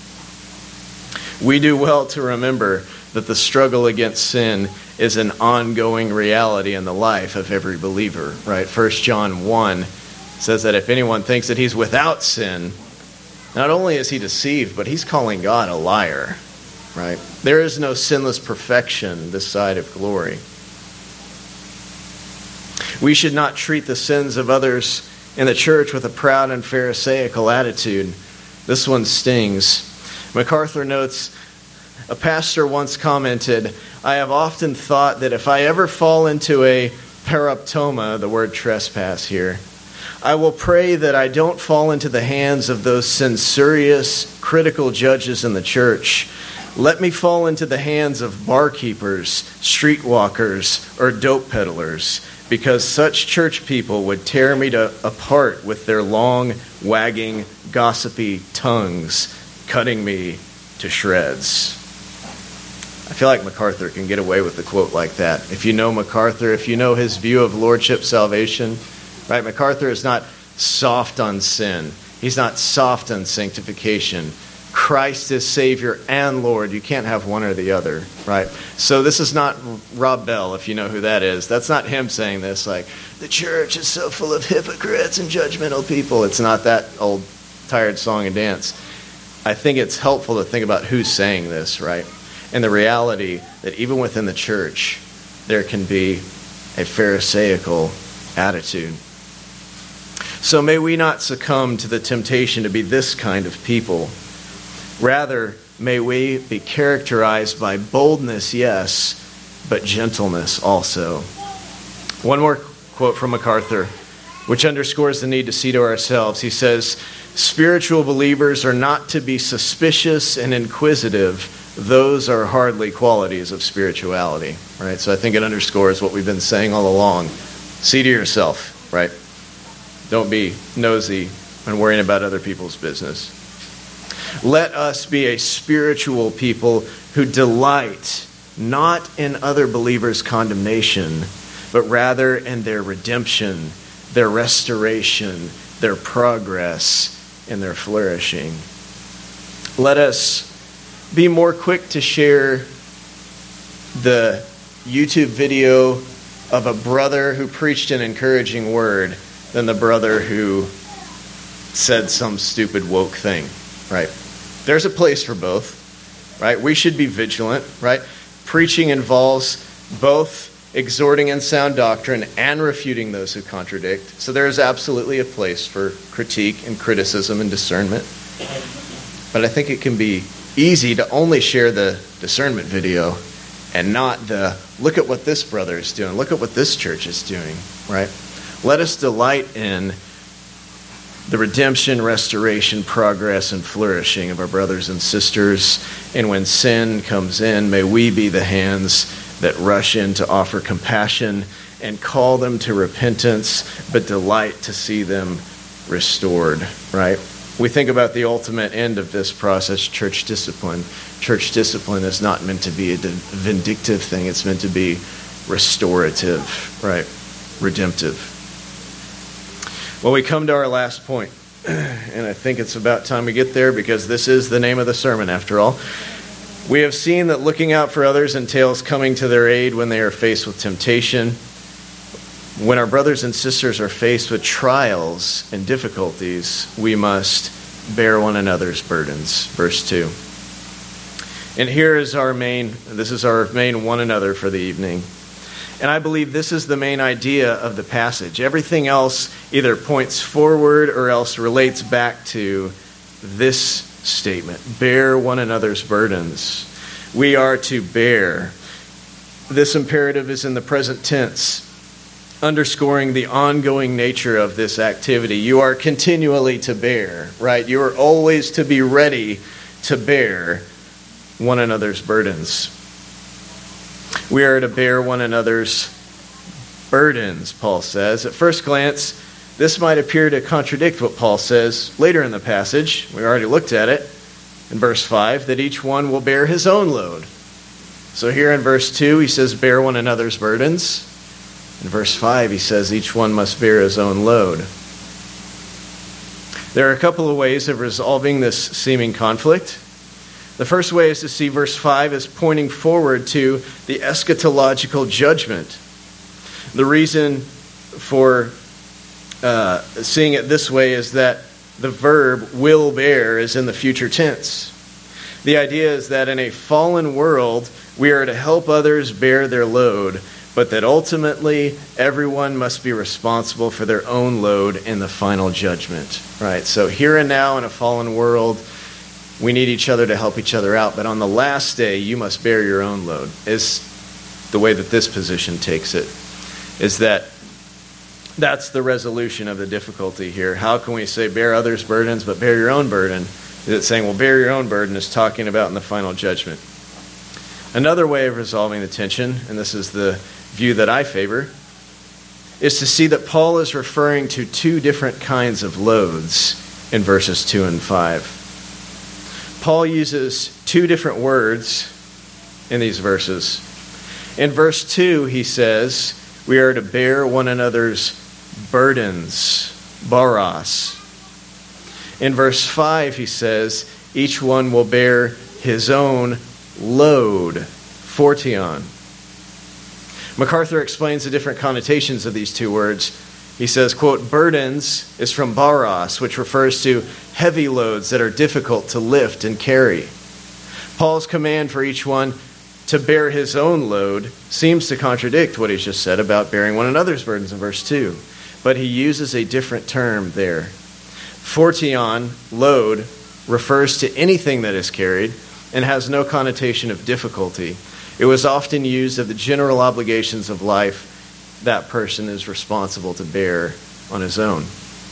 We do well to remember that the struggle against sin is an ongoing reality in the life of every believer, right? First John one says that if anyone thinks that he's without sin, not only is he deceived, but he's calling God a liar, right? There is no sinless perfection this side of glory. We should not treat the sins of others in the church with a proud and pharisaical attitude. This one stings. MacArthur notes, a pastor once commented, I have often thought that if I ever fall into a paraptoma, the word trespass here, I will pray that I don't fall into the hands of those censorious, critical judges in the church. Let me fall into the hands of barkeepers, streetwalkers, or dope peddlers, because such church people would tear me to, apart with their long, wagging, gossipy tongues, cutting me to shreds. I feel like MacArthur can get away with a quote like that. If you know MacArthur, if you know his view of lordship salvation, right? MacArthur is not soft on sin. He's not soft on sanctification. Christ is Savior and Lord. You can't have one or the other, right? So this is not Rob Bell, if you know who that is. That's not him saying this, like, the church is so full of hypocrites and judgmental people. It's not that old, tired song and dance. I think it's helpful to think about who's saying this, right? And the reality that even within the church, there can be a pharisaical attitude. So may we not succumb to the temptation to be this kind of people. Rather, may we be characterized by boldness, yes, but gentleness also. One more quote from MacArthur, which underscores the need to see to ourselves. He says, spiritual believers are not to be suspicious and inquisitive. Those are hardly qualities of spirituality, right? So I think it underscores what we've been saying all along. See to yourself, right? Don't be nosy and worrying about other people's business. Let us be a spiritual people who delight not in other believers' condemnation, but rather in their redemption, their restoration, their progress, and their flourishing. Let us be more quick to share the YouTube video of a brother who preached an encouraging word than the brother who said some stupid woke thing, right? There's a place for both, right? We should be vigilant, right? Preaching involves both exhorting in sound doctrine and refuting those who contradict. So there is absolutely a place for critique and criticism and discernment. But I think it can be easy to only share the discernment video and not the, look at what this brother is doing, look at what this church is doing, right? Let us delight in the redemption, restoration, progress, and flourishing of our brothers and sisters. And when sin comes in, may we be the hands that rush in to offer compassion and call them to repentance, but delight to see them restored, right? We think about the ultimate end of this process, church discipline. Church discipline is not meant to be a vindictive thing. It's meant to be restorative, right? Redemptive. Well, we come to our last point, and I think it's about time we get there because this is the name of the sermon after all. We have seen that looking out for others entails coming to their aid when they are faced with temptation. When our brothers and sisters are faced with trials and difficulties, we must bear one another's burdens. Verse two. And here is our main, this is our main one another for the evening. And I believe this is the main idea of the passage. Everything else either points forward or else relates back to this statement. Bear one another's burdens. We are to bear. This imperative is in the present tense, underscoring the ongoing nature of this activity. You are continually to bear, right? You are always to be ready to bear one another's burdens. We are to bear one another's burdens, Paul says. At first glance, this might appear to contradict what Paul says later in the passage. We already looked at it in verse five, that each one will bear his own load. So here in verse two, he says, bear one another's burdens. In verse five, he says, each one must bear his own load. There are a couple of ways of resolving this seeming conflict. The first way is to see verse five as pointing forward to the eschatological judgment. The reason for uh, seeing it this way is that the verb will bear is in the future tense. The idea is that in a fallen world, we are to help others bear their load, but that ultimately everyone must be responsible for their own load in the final judgment. Right? So here and now in a fallen world, we need each other to help each other out, but on the last day, you must bear your own load, is the way that this position takes it, is that that's the resolution of the difficulty here. How can we say bear others' burdens, but bear your own burden? Is it saying, well, bear your own burden is talking about in the final judgment. Another way of resolving the tension, and this is the view that I favor, is to see that Paul is referring to two different kinds of loads in verses two and five. Paul uses two different words in these verses. In verse two, he says, we are to bear one another's burdens, baros. In verse five, he says, each one will bear his own load, phortion. MacArthur explains the different connotations of these two words. He says, quote, burdens is from baros, which refers to heavy loads that are difficult to lift and carry. Paul's command for each one to bear his own load seems to contradict what he's just said about bearing one another's burdens in verse two. But he uses a different term there. Phortion, load, refers to anything that is carried and has no connotation of difficulty. It was often used of the general obligations of life that person is responsible to bear on his own.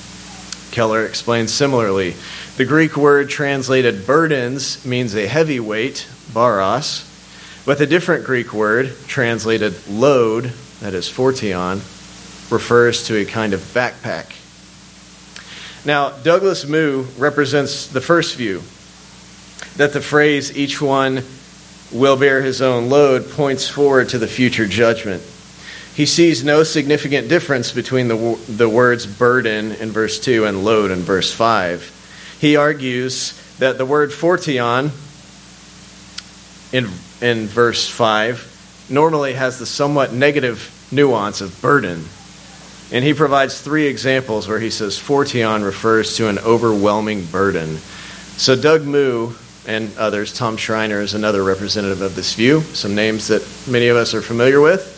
Keller explains similarly, the Greek word translated burdens means a heavy weight, baros, but the different Greek word translated load, that is phortion, refers to a kind of backpack. Now, Douglas Moo represents the first view, that the phrase, each one will bear his own load, points forward to the future judgment. He sees no significant difference between the, the words burden in verse two and load in verse five. He argues that the word phortion in, in verse five normally has the somewhat negative nuance of burden. And he provides three examples where he says phortion refers to an overwhelming burden. So Doug Moo and others, Tom Schreiner is another representative of this view, some names that many of us are familiar with.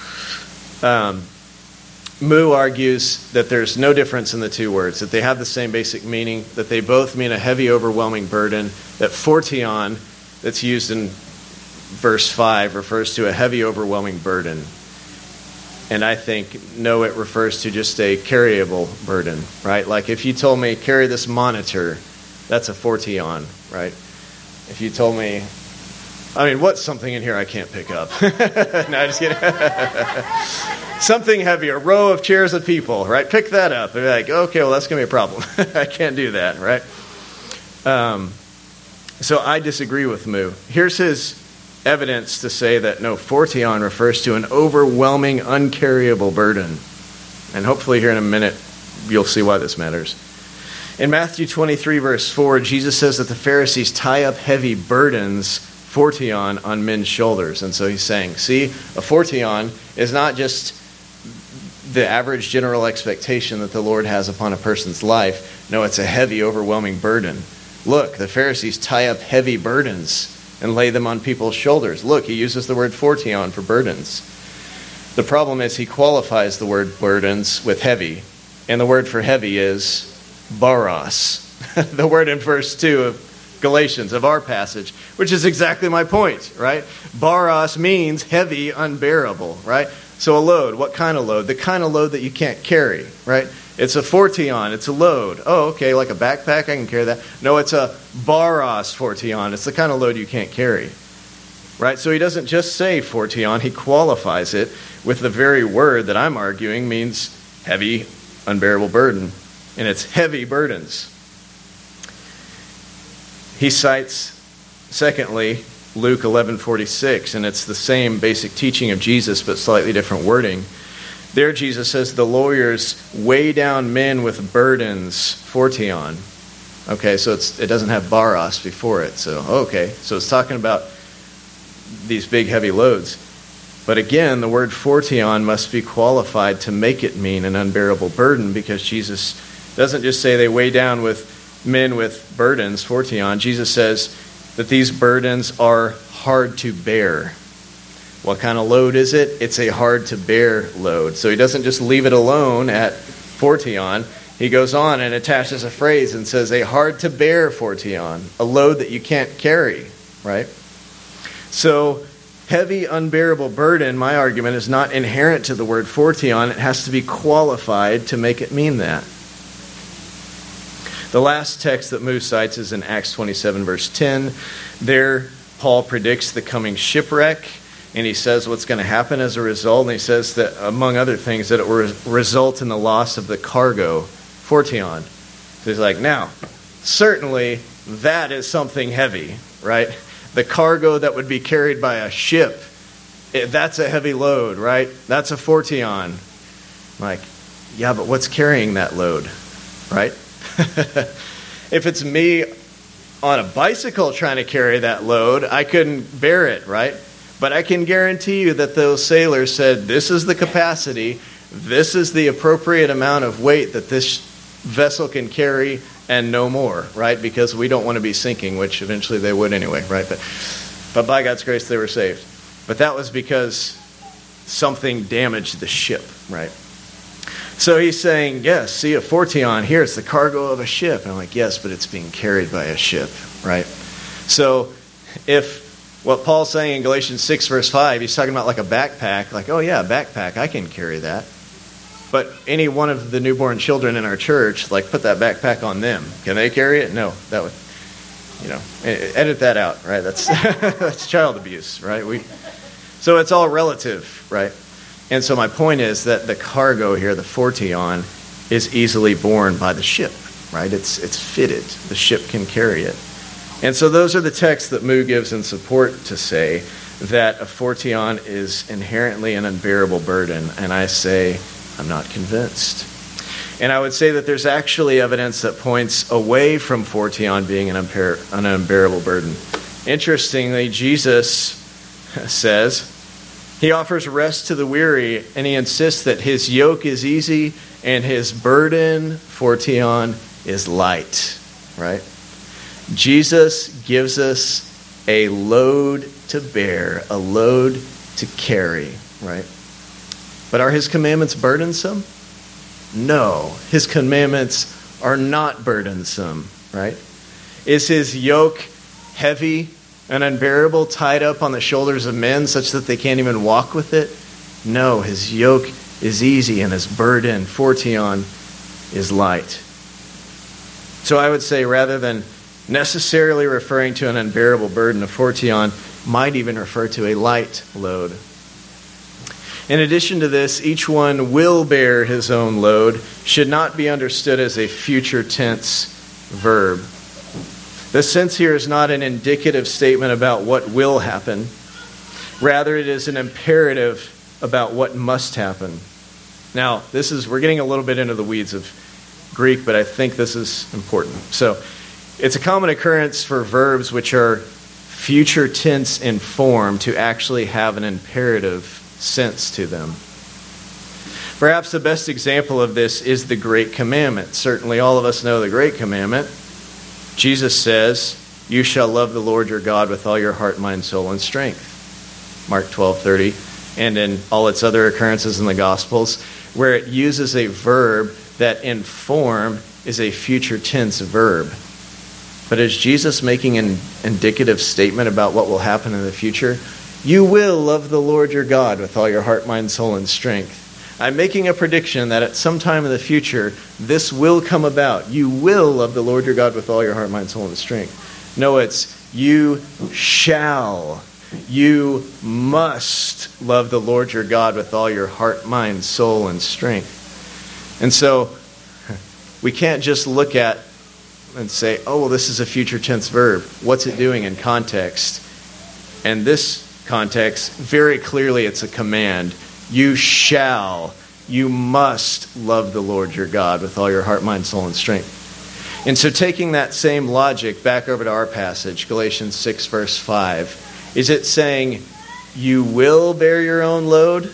Um, Moo argues that there's no difference in the two words, that they have the same basic meaning, that they both mean a heavy, overwhelming burden, that phortion, that's used in verse five, refers to a heavy, overwhelming burden. And I think, no, it refers to just a carryable burden, right? Like if you told me, carry this monitor, that's a phortion, right? If you told me, I mean, what's something in here I can't pick up? No, just kidding. Something heavy, a row of chairs of people, right? Pick that up. They're like, okay, well, that's going to be a problem. I can't do that, right? Um, so I disagree with Moo. Here's his evidence to say that, no, phortion refers to an overwhelming, uncarryable burden. And hopefully here in a minute, you'll see why this matters. In Matthew twenty-three, verse four, Jesus says that the Pharisees tie up heavy burdens, phortion, on men's shoulders. And so he's saying, see, a phortion is not just the average general expectation that the Lord has upon a person's life. No, it's a heavy, overwhelming burden. Look, the Pharisees tie up heavy burdens and lay them on people's shoulders. Look, he uses the word phortion for burdens. The problem is he qualifies the word burdens with heavy. And the word for heavy is baros, the word in verse two of Galatians, of our passage, which is exactly my point, right? Baros means heavy, unbearable, right? So a load, what kind of load? The kind of load that you can't carry, right? It's a fortion. It's a load. Oh, okay, like a backpack, I can carry that. No, it's a baros fortion. It's the kind of load you can't carry. Right? So he doesn't just say fortion, he qualifies it with the very word that I'm arguing means heavy, unbearable burden. And it's heavy burdens. He cites, secondly, Luke eleven forty-six, and it's the same basic teaching of Jesus, but slightly different wording. There Jesus says, the lawyers weigh down men with burdens, fortion. Okay, so it's, it doesn't have baros before it. So, okay, so it's talking about these big heavy loads. But again, the word fortion must be qualified to make it mean an unbearable burden, because Jesus doesn't just say they weigh down with men with burdens, fortion. Jesus says that these burdens are hard to bear. What kind of load is it? It's a hard to bear load. So he doesn't just leave it alone at fortion. He goes on and attaches a phrase and says a hard to bear fortion, a load that you can't carry, right? So heavy, unbearable burden, my argument, is not inherent to the word fortion. It has to be qualified to make it mean that. The last text that Moo cites is in Acts twenty-seven, verse ten. There, Paul predicts the coming shipwreck, and he says what's going to happen as a result. And he says that, among other things, that it will result in the loss of the cargo, fortion. So he's like, now, certainly that is something heavy, right? The cargo that would be carried by a ship, it, that's a heavy load, right? That's a fortion. I'm like, yeah, but what's carrying that load, right? If it's me on a bicycle trying to carry that load, I couldn't bear it, right? But I can guarantee you that those sailors said, this is the capacity, this is the appropriate amount of weight that this vessel can carry, and no more, right? Because we don't want to be sinking, which eventually they would anyway, right? But, but by God's grace, they were saved. But that was because something damaged the ship, right? So he's saying, yes, see a fortion, here it's the cargo of a ship. And I'm like, yes, but it's being carried by a ship, right? So if what Paul's saying in Galatians six, verse five, he's talking about like a backpack, like, oh yeah, a backpack, I can carry that. But any one of the newborn children in our church, like, put that backpack on them. Can they carry it? No, that would, you know, edit that out, right? That's that's child abuse, right? We, so it's all relative, right? And so my point is that the cargo here, the fortion, is easily borne by the ship, right? It's it's fitted. The ship can carry it. And so those are the texts that Moo gives in support to say that a fortion is inherently an unbearable burden. And I say, I'm not convinced. And I would say that there's actually evidence that points away from fortion being an, unbear- an unbearable burden. Interestingly, Jesus says, he offers rest to the weary, and he insists that his yoke is easy and his burden, fortion, is light, right? Jesus gives us a load to bear, a load to carry, right? But are his commandments burdensome? No, his commandments are not burdensome, right? Is his yoke heavy and unbearable, tied up on the shoulders of men such that they can't even walk with it? No, his yoke is easy and his burden, fortion, is light. So I would say rather than necessarily referring to an unbearable burden, a fortion might even refer to a light load. In addition to this, each one will bear his own load should not be understood as a future tense verb. The sense here is not an indicative statement about what will happen. Rather, it is an imperative about what must happen. Now, this is, we're getting a little bit into the weeds of Greek, but I think this is important. So, it's a common occurrence for verbs which are future tense in form to actually have an imperative sense to them. Perhaps the best example of this is the Great Commandment. Certainly all of us know the Great Commandment. Jesus says, you shall love the Lord your God with all your heart, mind, soul, and strength. Mark twelve thirty, and in all its other occurrences in the Gospels, where it uses a verb that in form is a future tense verb. But is Jesus making an indicative statement about what will happen in the future? You will love the Lord your God with all your heart, mind, soul, and strength. I'm making a prediction that at some time in the future, this will come about. You will love the Lord your God with all your heart, mind, soul, and strength. No, it's you shall. You must love the Lord your God with all your heart, mind, soul, and strength. And so we can't just look at and say, oh, well, this is a future tense verb. What's it doing in context? And this context, very clearly it's a command. You shall, you must love the Lord your God with all your heart, mind, soul, and strength. And so taking that same logic back over to our passage, Galatians six, verse five, is it saying you will bear your own load?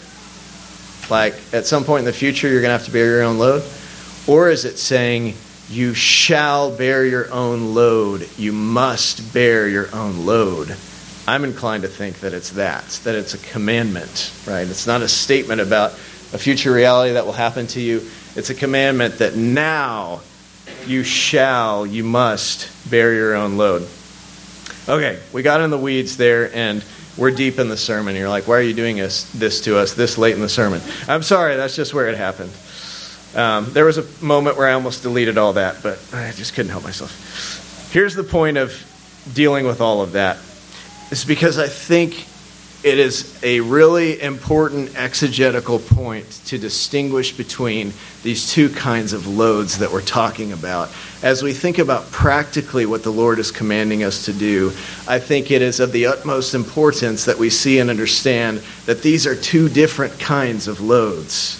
Like at some point in the future you're going to have to bear your own load? Or is it saying you shall bear your own load, you must bear your own load? I'm inclined to think that it's that, that it's a commandment, right? It's not a statement about a future reality that will happen to you. It's a commandment that now you shall, you must bear your own load. Okay, we got in the weeds there, and we're deep in the sermon. You're like, why are you doing this, this to us this late in the sermon? I'm sorry, that's just where it happened. Um, there was a moment where I almost deleted all that, but I just couldn't help myself. Here's the point of dealing with all of that. It's because I think it is a really important exegetical point to distinguish between these two kinds of loads that we're talking about. As we think about practically what the Lord is commanding us to do, I think it is of the utmost importance that we see and understand that these are two different kinds of loads.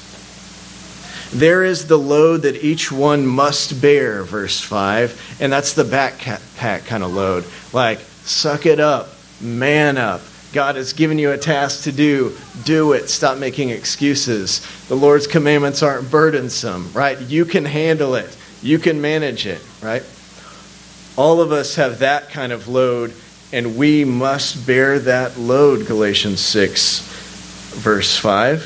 There is the load that each one must bear, verse five, and that's the backpack kind of load. Like, suck it up. Man up. God has given you a task to do. Do it. Stop making excuses. The Lord's commandments aren't burdensome, right? You can handle it. You can manage it, right? All of us have that kind of load, and we must bear that load, Galatians six, verse five.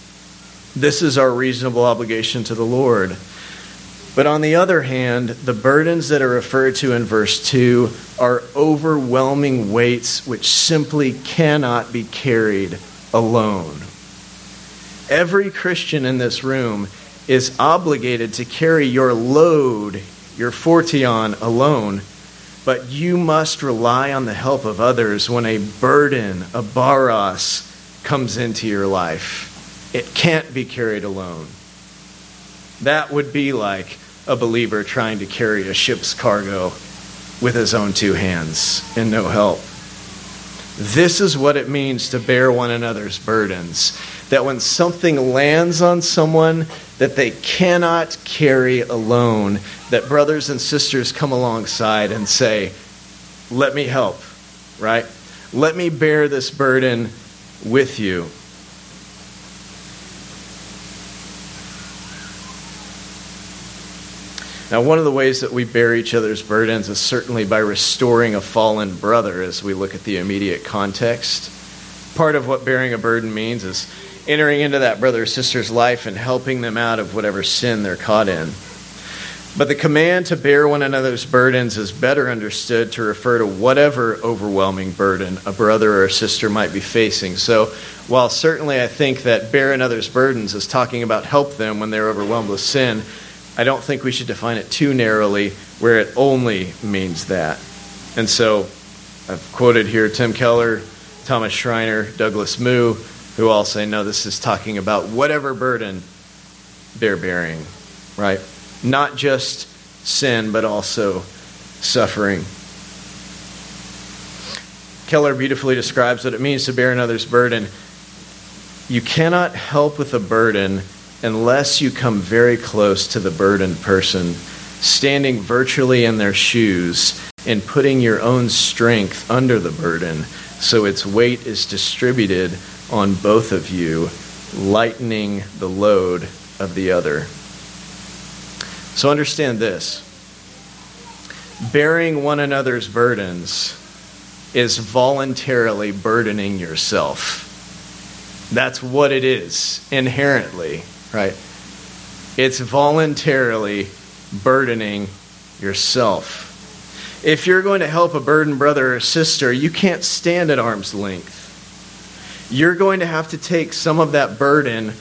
This is our reasonable obligation to the Lord. But on the other hand, the burdens that are referred to in verse two are overwhelming weights which simply cannot be carried alone. Every Christian in this room is obligated to carry your load, your fortion, alone, but you must rely on the help of others when a burden, a baros, comes into your life. It can't be carried alone. That would be like a believer trying to carry a ship's cargo with his own two hands and no help. This is what it means to bear one another's burdens. That when something lands on someone that they cannot carry alone, that brothers and sisters come alongside and say, let me help, right? Let me bear this burden with you. Now, one of the ways that we bear each other's burdens is certainly by restoring a fallen brother as we look at the immediate context. Part of what bearing a burden means is entering into that brother or sister's life and helping them out of whatever sin they're caught in. But the command to bear one another's burdens is better understood to refer to whatever overwhelming burden a brother or a sister might be facing. So while certainly I think that bear another's burdens is talking about help them when they're overwhelmed with sin, I don't think we should define it too narrowly where it only means that. And so I've quoted here Tim Keller, Thomas Schreiner, Douglas Moo, who all say, no, this is talking about whatever burden they're bearing, right? Not just sin, but also suffering. Keller beautifully describes what it means to bear another's burden. You cannot help with a burden unless you come very close to the burdened person, standing virtually in their shoes and putting your own strength under the burden so its weight is distributed on both of you, lightening the load of the other. So understand this. Bearing one another's burdens is voluntarily burdening yourself. That's what it is, inherently. Right? It's voluntarily burdening yourself. If you're going to help a burdened brother or sister, you can't stand at arm's length. You're going to have to take some of that burden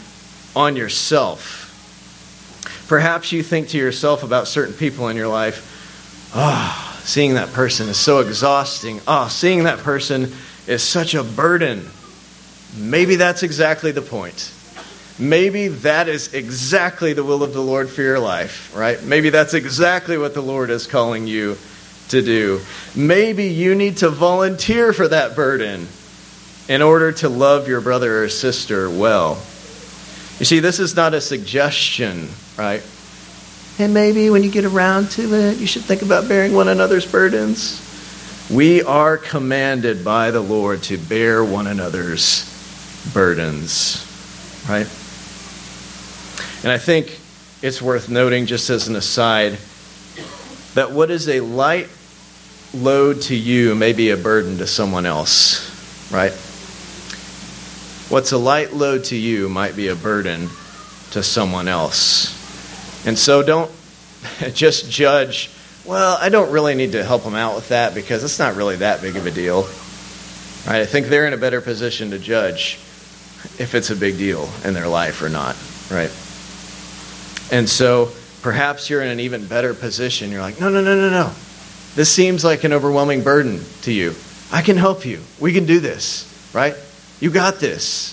on yourself. Perhaps you think to yourself about certain people in your life, oh, seeing that person is so exhausting. Oh, seeing that person is such a burden. Maybe that's exactly the point. Maybe that is exactly the will of the Lord for your life, right? Maybe that's exactly what the Lord is calling you to do. Maybe you need to volunteer for that burden in order to love your brother or sister well. You see, this is not a suggestion, right? And maybe when you get around to it, you should think about bearing one another's burdens. We are commanded by the Lord to bear one another's burdens, right? And I think it's worth noting, just as an aside, that what is a light load to you may be a burden to someone else, right? What's a light load to you might be a burden to someone else. And so don't just judge, well, I don't really need to help them out with that because it's not really that big of a deal. Right? I think they're in a better position to judge if it's a big deal in their life or not, right? And so perhaps you're in an even better position. You're like, no, no, no, no, no. This seems like an overwhelming burden to you. I can help you. We can do this, right? You got this.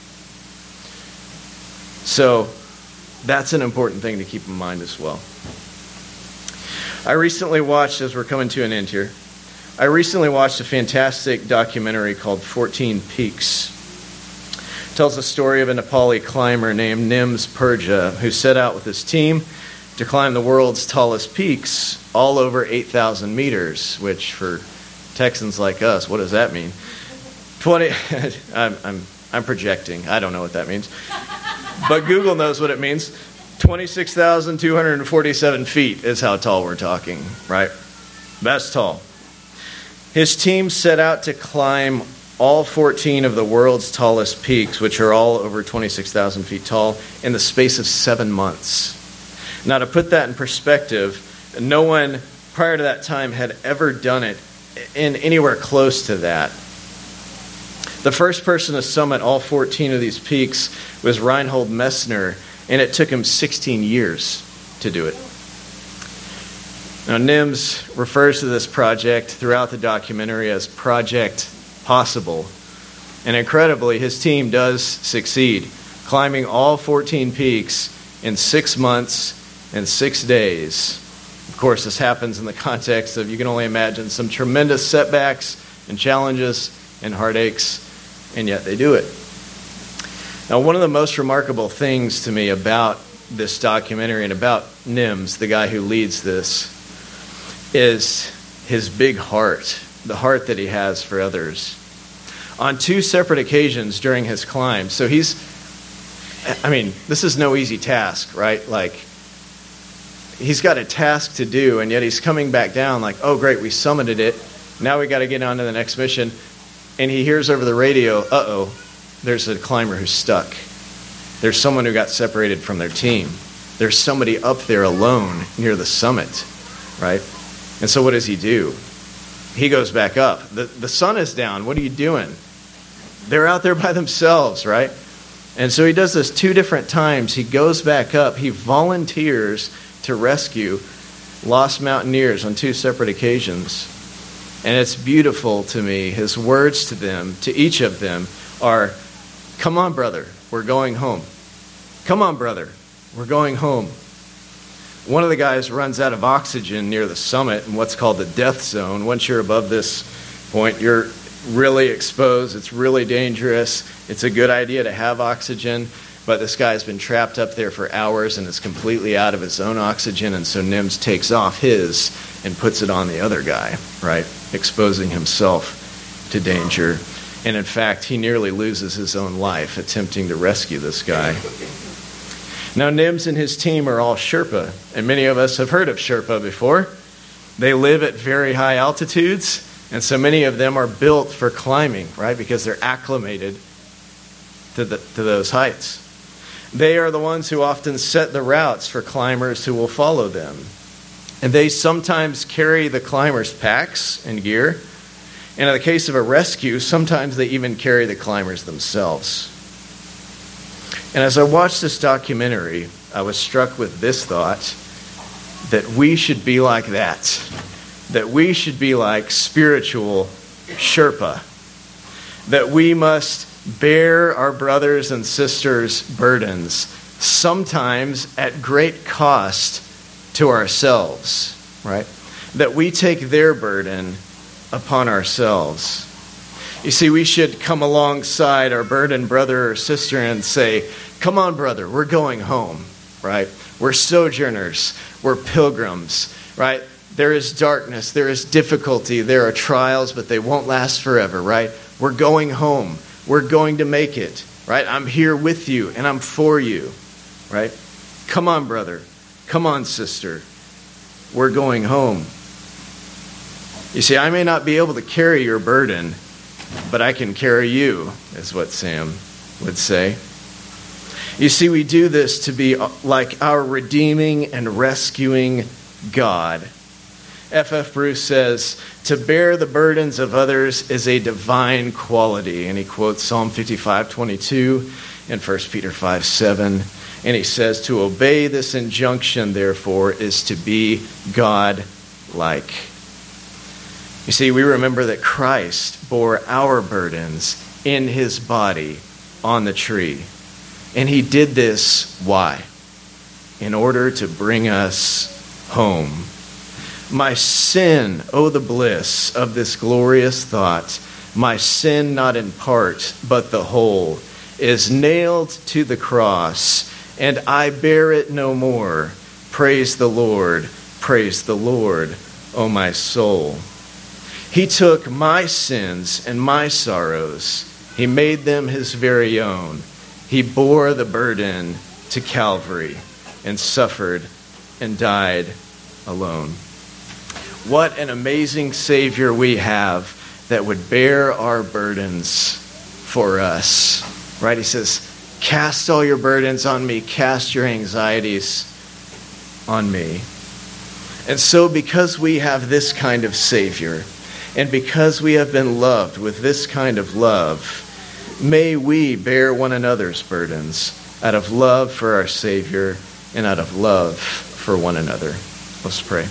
So that's an important thing to keep in mind as well. I recently watched, as we're coming to an end here, I recently watched a fantastic documentary called fourteen Peaks. It tells the story of a Nepali climber named Nims Purja who set out with his team to climb the world's tallest peaks, all over eight thousand meters, which for Texans like us, what does that mean? twenty I'm, I'm, I'm projecting. I don't know what that means. But Google knows what it means. twenty-six thousand two hundred forty-seven feet is how tall we're talking, right? That's tall. His team set out to climb all fourteen of the world's tallest peaks, which are all over twenty-six thousand feet tall, in the space of seven months. Now, to put that in perspective, no one prior to that time had ever done it in anywhere close to that. The first person to summit all fourteen of these peaks was Reinhold Messner, and it took him sixteen years to do it. Now, Nims refers to this project throughout the documentary as Project Possible. And incredibly, his team does succeed, climbing all fourteen peaks in six months and six days. Of course, this happens in the context of, you can only imagine, some tremendous setbacks and challenges and heartaches, and yet they do it. Now, one of the most remarkable things to me about this documentary and about Nims, the guy who leads this, is his big heart, the heart that he has for others. On two separate occasions during his climb, so he's, I mean, this is no easy task, right? Like, he's got a task to do, and yet he's coming back down like, oh, great, we summited it. Now we got to get on to the next mission. And he hears over the radio, uh-oh, there's a climber who's stuck. There's someone who got separated from their team. There's somebody up there alone near the summit, right? And so what does he do? He goes back up. The, the sun is down. What are you doing? They're out there by themselves, right? And so he does this two different times. He goes back up. He volunteers to rescue lost mountaineers on two separate occasions. And it's beautiful to me. His words to them, to each of them, are, come on, brother, we're going home. Come on, brother, we're going home. One of the guys runs out of oxygen near the summit in what's called the death zone. Once you're above this point, you're really exposed. It's really dangerous. It's a good idea to have oxygen. But this guy's been trapped up there for hours and is completely out of his own oxygen. And so Nims takes off his and puts it on the other guy, right? Exposing himself to danger. And in fact, he nearly loses his own life attempting to rescue this guy. Now, Nims and his team are all Sherpa. And many of us have heard of Sherpa before. They live at very high altitudes. And so many of them are built for climbing, right? Because they're acclimated to, the, to those heights. They are the ones who often set the routes for climbers who will follow them. And they sometimes carry the climbers' packs and gear. And in the case of a rescue, sometimes they even carry the climbers themselves. And as I watched this documentary, I was struck with this thought, that we should be like that. That we should be like spiritual Sherpa. That we must bear our brothers and sisters' burdens, sometimes at great cost to ourselves, right? That we take their burden upon ourselves. You see, we should come alongside our burdened brother or sister and say, come on, brother, we're going home, right? We're sojourners, we're pilgrims, right? There is darkness, there is difficulty, there are trials, but they won't last forever, right? We're going home. We're going to make it, right? I'm here with you and I'm for you, right? Come on, brother. Come on, sister. We're going home. You see, I may not be able to carry your burden, but I can carry you, is what Sam would say. You see, we do this to be like our redeeming and rescuing God. F F Bruce says, to bear the burdens of others is a divine quality. And he quotes Psalm fifty-five twenty-two and First Peter five seven. And he says, to obey this injunction, therefore, is to be God-like. You see, we remember that Christ bore our burdens in his body on the tree. And he did this, why? In order to bring us home. My sin, oh the bliss of this glorious thought, my sin not in part, but the whole, is nailed to the cross, and I bear it no more. Praise the Lord, praise the Lord, O my soul. He took my sins and my sorrows. He made them his very own. He bore the burden to Calvary and suffered and died alone. What an amazing Savior we have that would bear our burdens for us. Right? He says, cast all your burdens on me. Cast your anxieties on me. And so because we have this kind of Savior, and because we have been loved with this kind of love, may we bear one another's burdens out of love for our Savior and out of love for one another. Let's pray.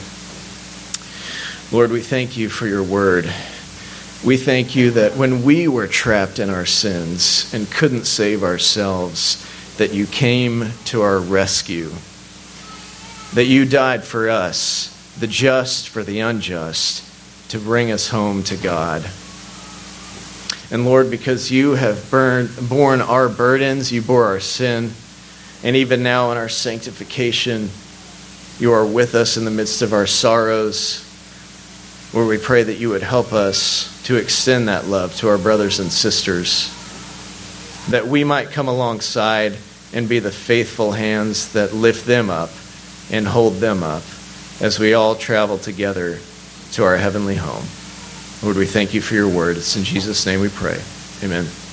Lord, we thank you for your word. We thank you that when we were trapped in our sins and couldn't save ourselves, that you came to our rescue, that you died for us, the just for the unjust, to bring us home to God. And Lord, because you have burned, borne our burdens, you bore our sin, and even now in our sanctification, you are with us in the midst of our sorrows. Lord, we pray that you would help us to extend that love to our brothers and sisters, that we might come alongside and be the faithful hands that lift them up and hold them up as we all travel together to our heavenly home. Lord, we thank you for your word. It's in Jesus' name we pray. Amen.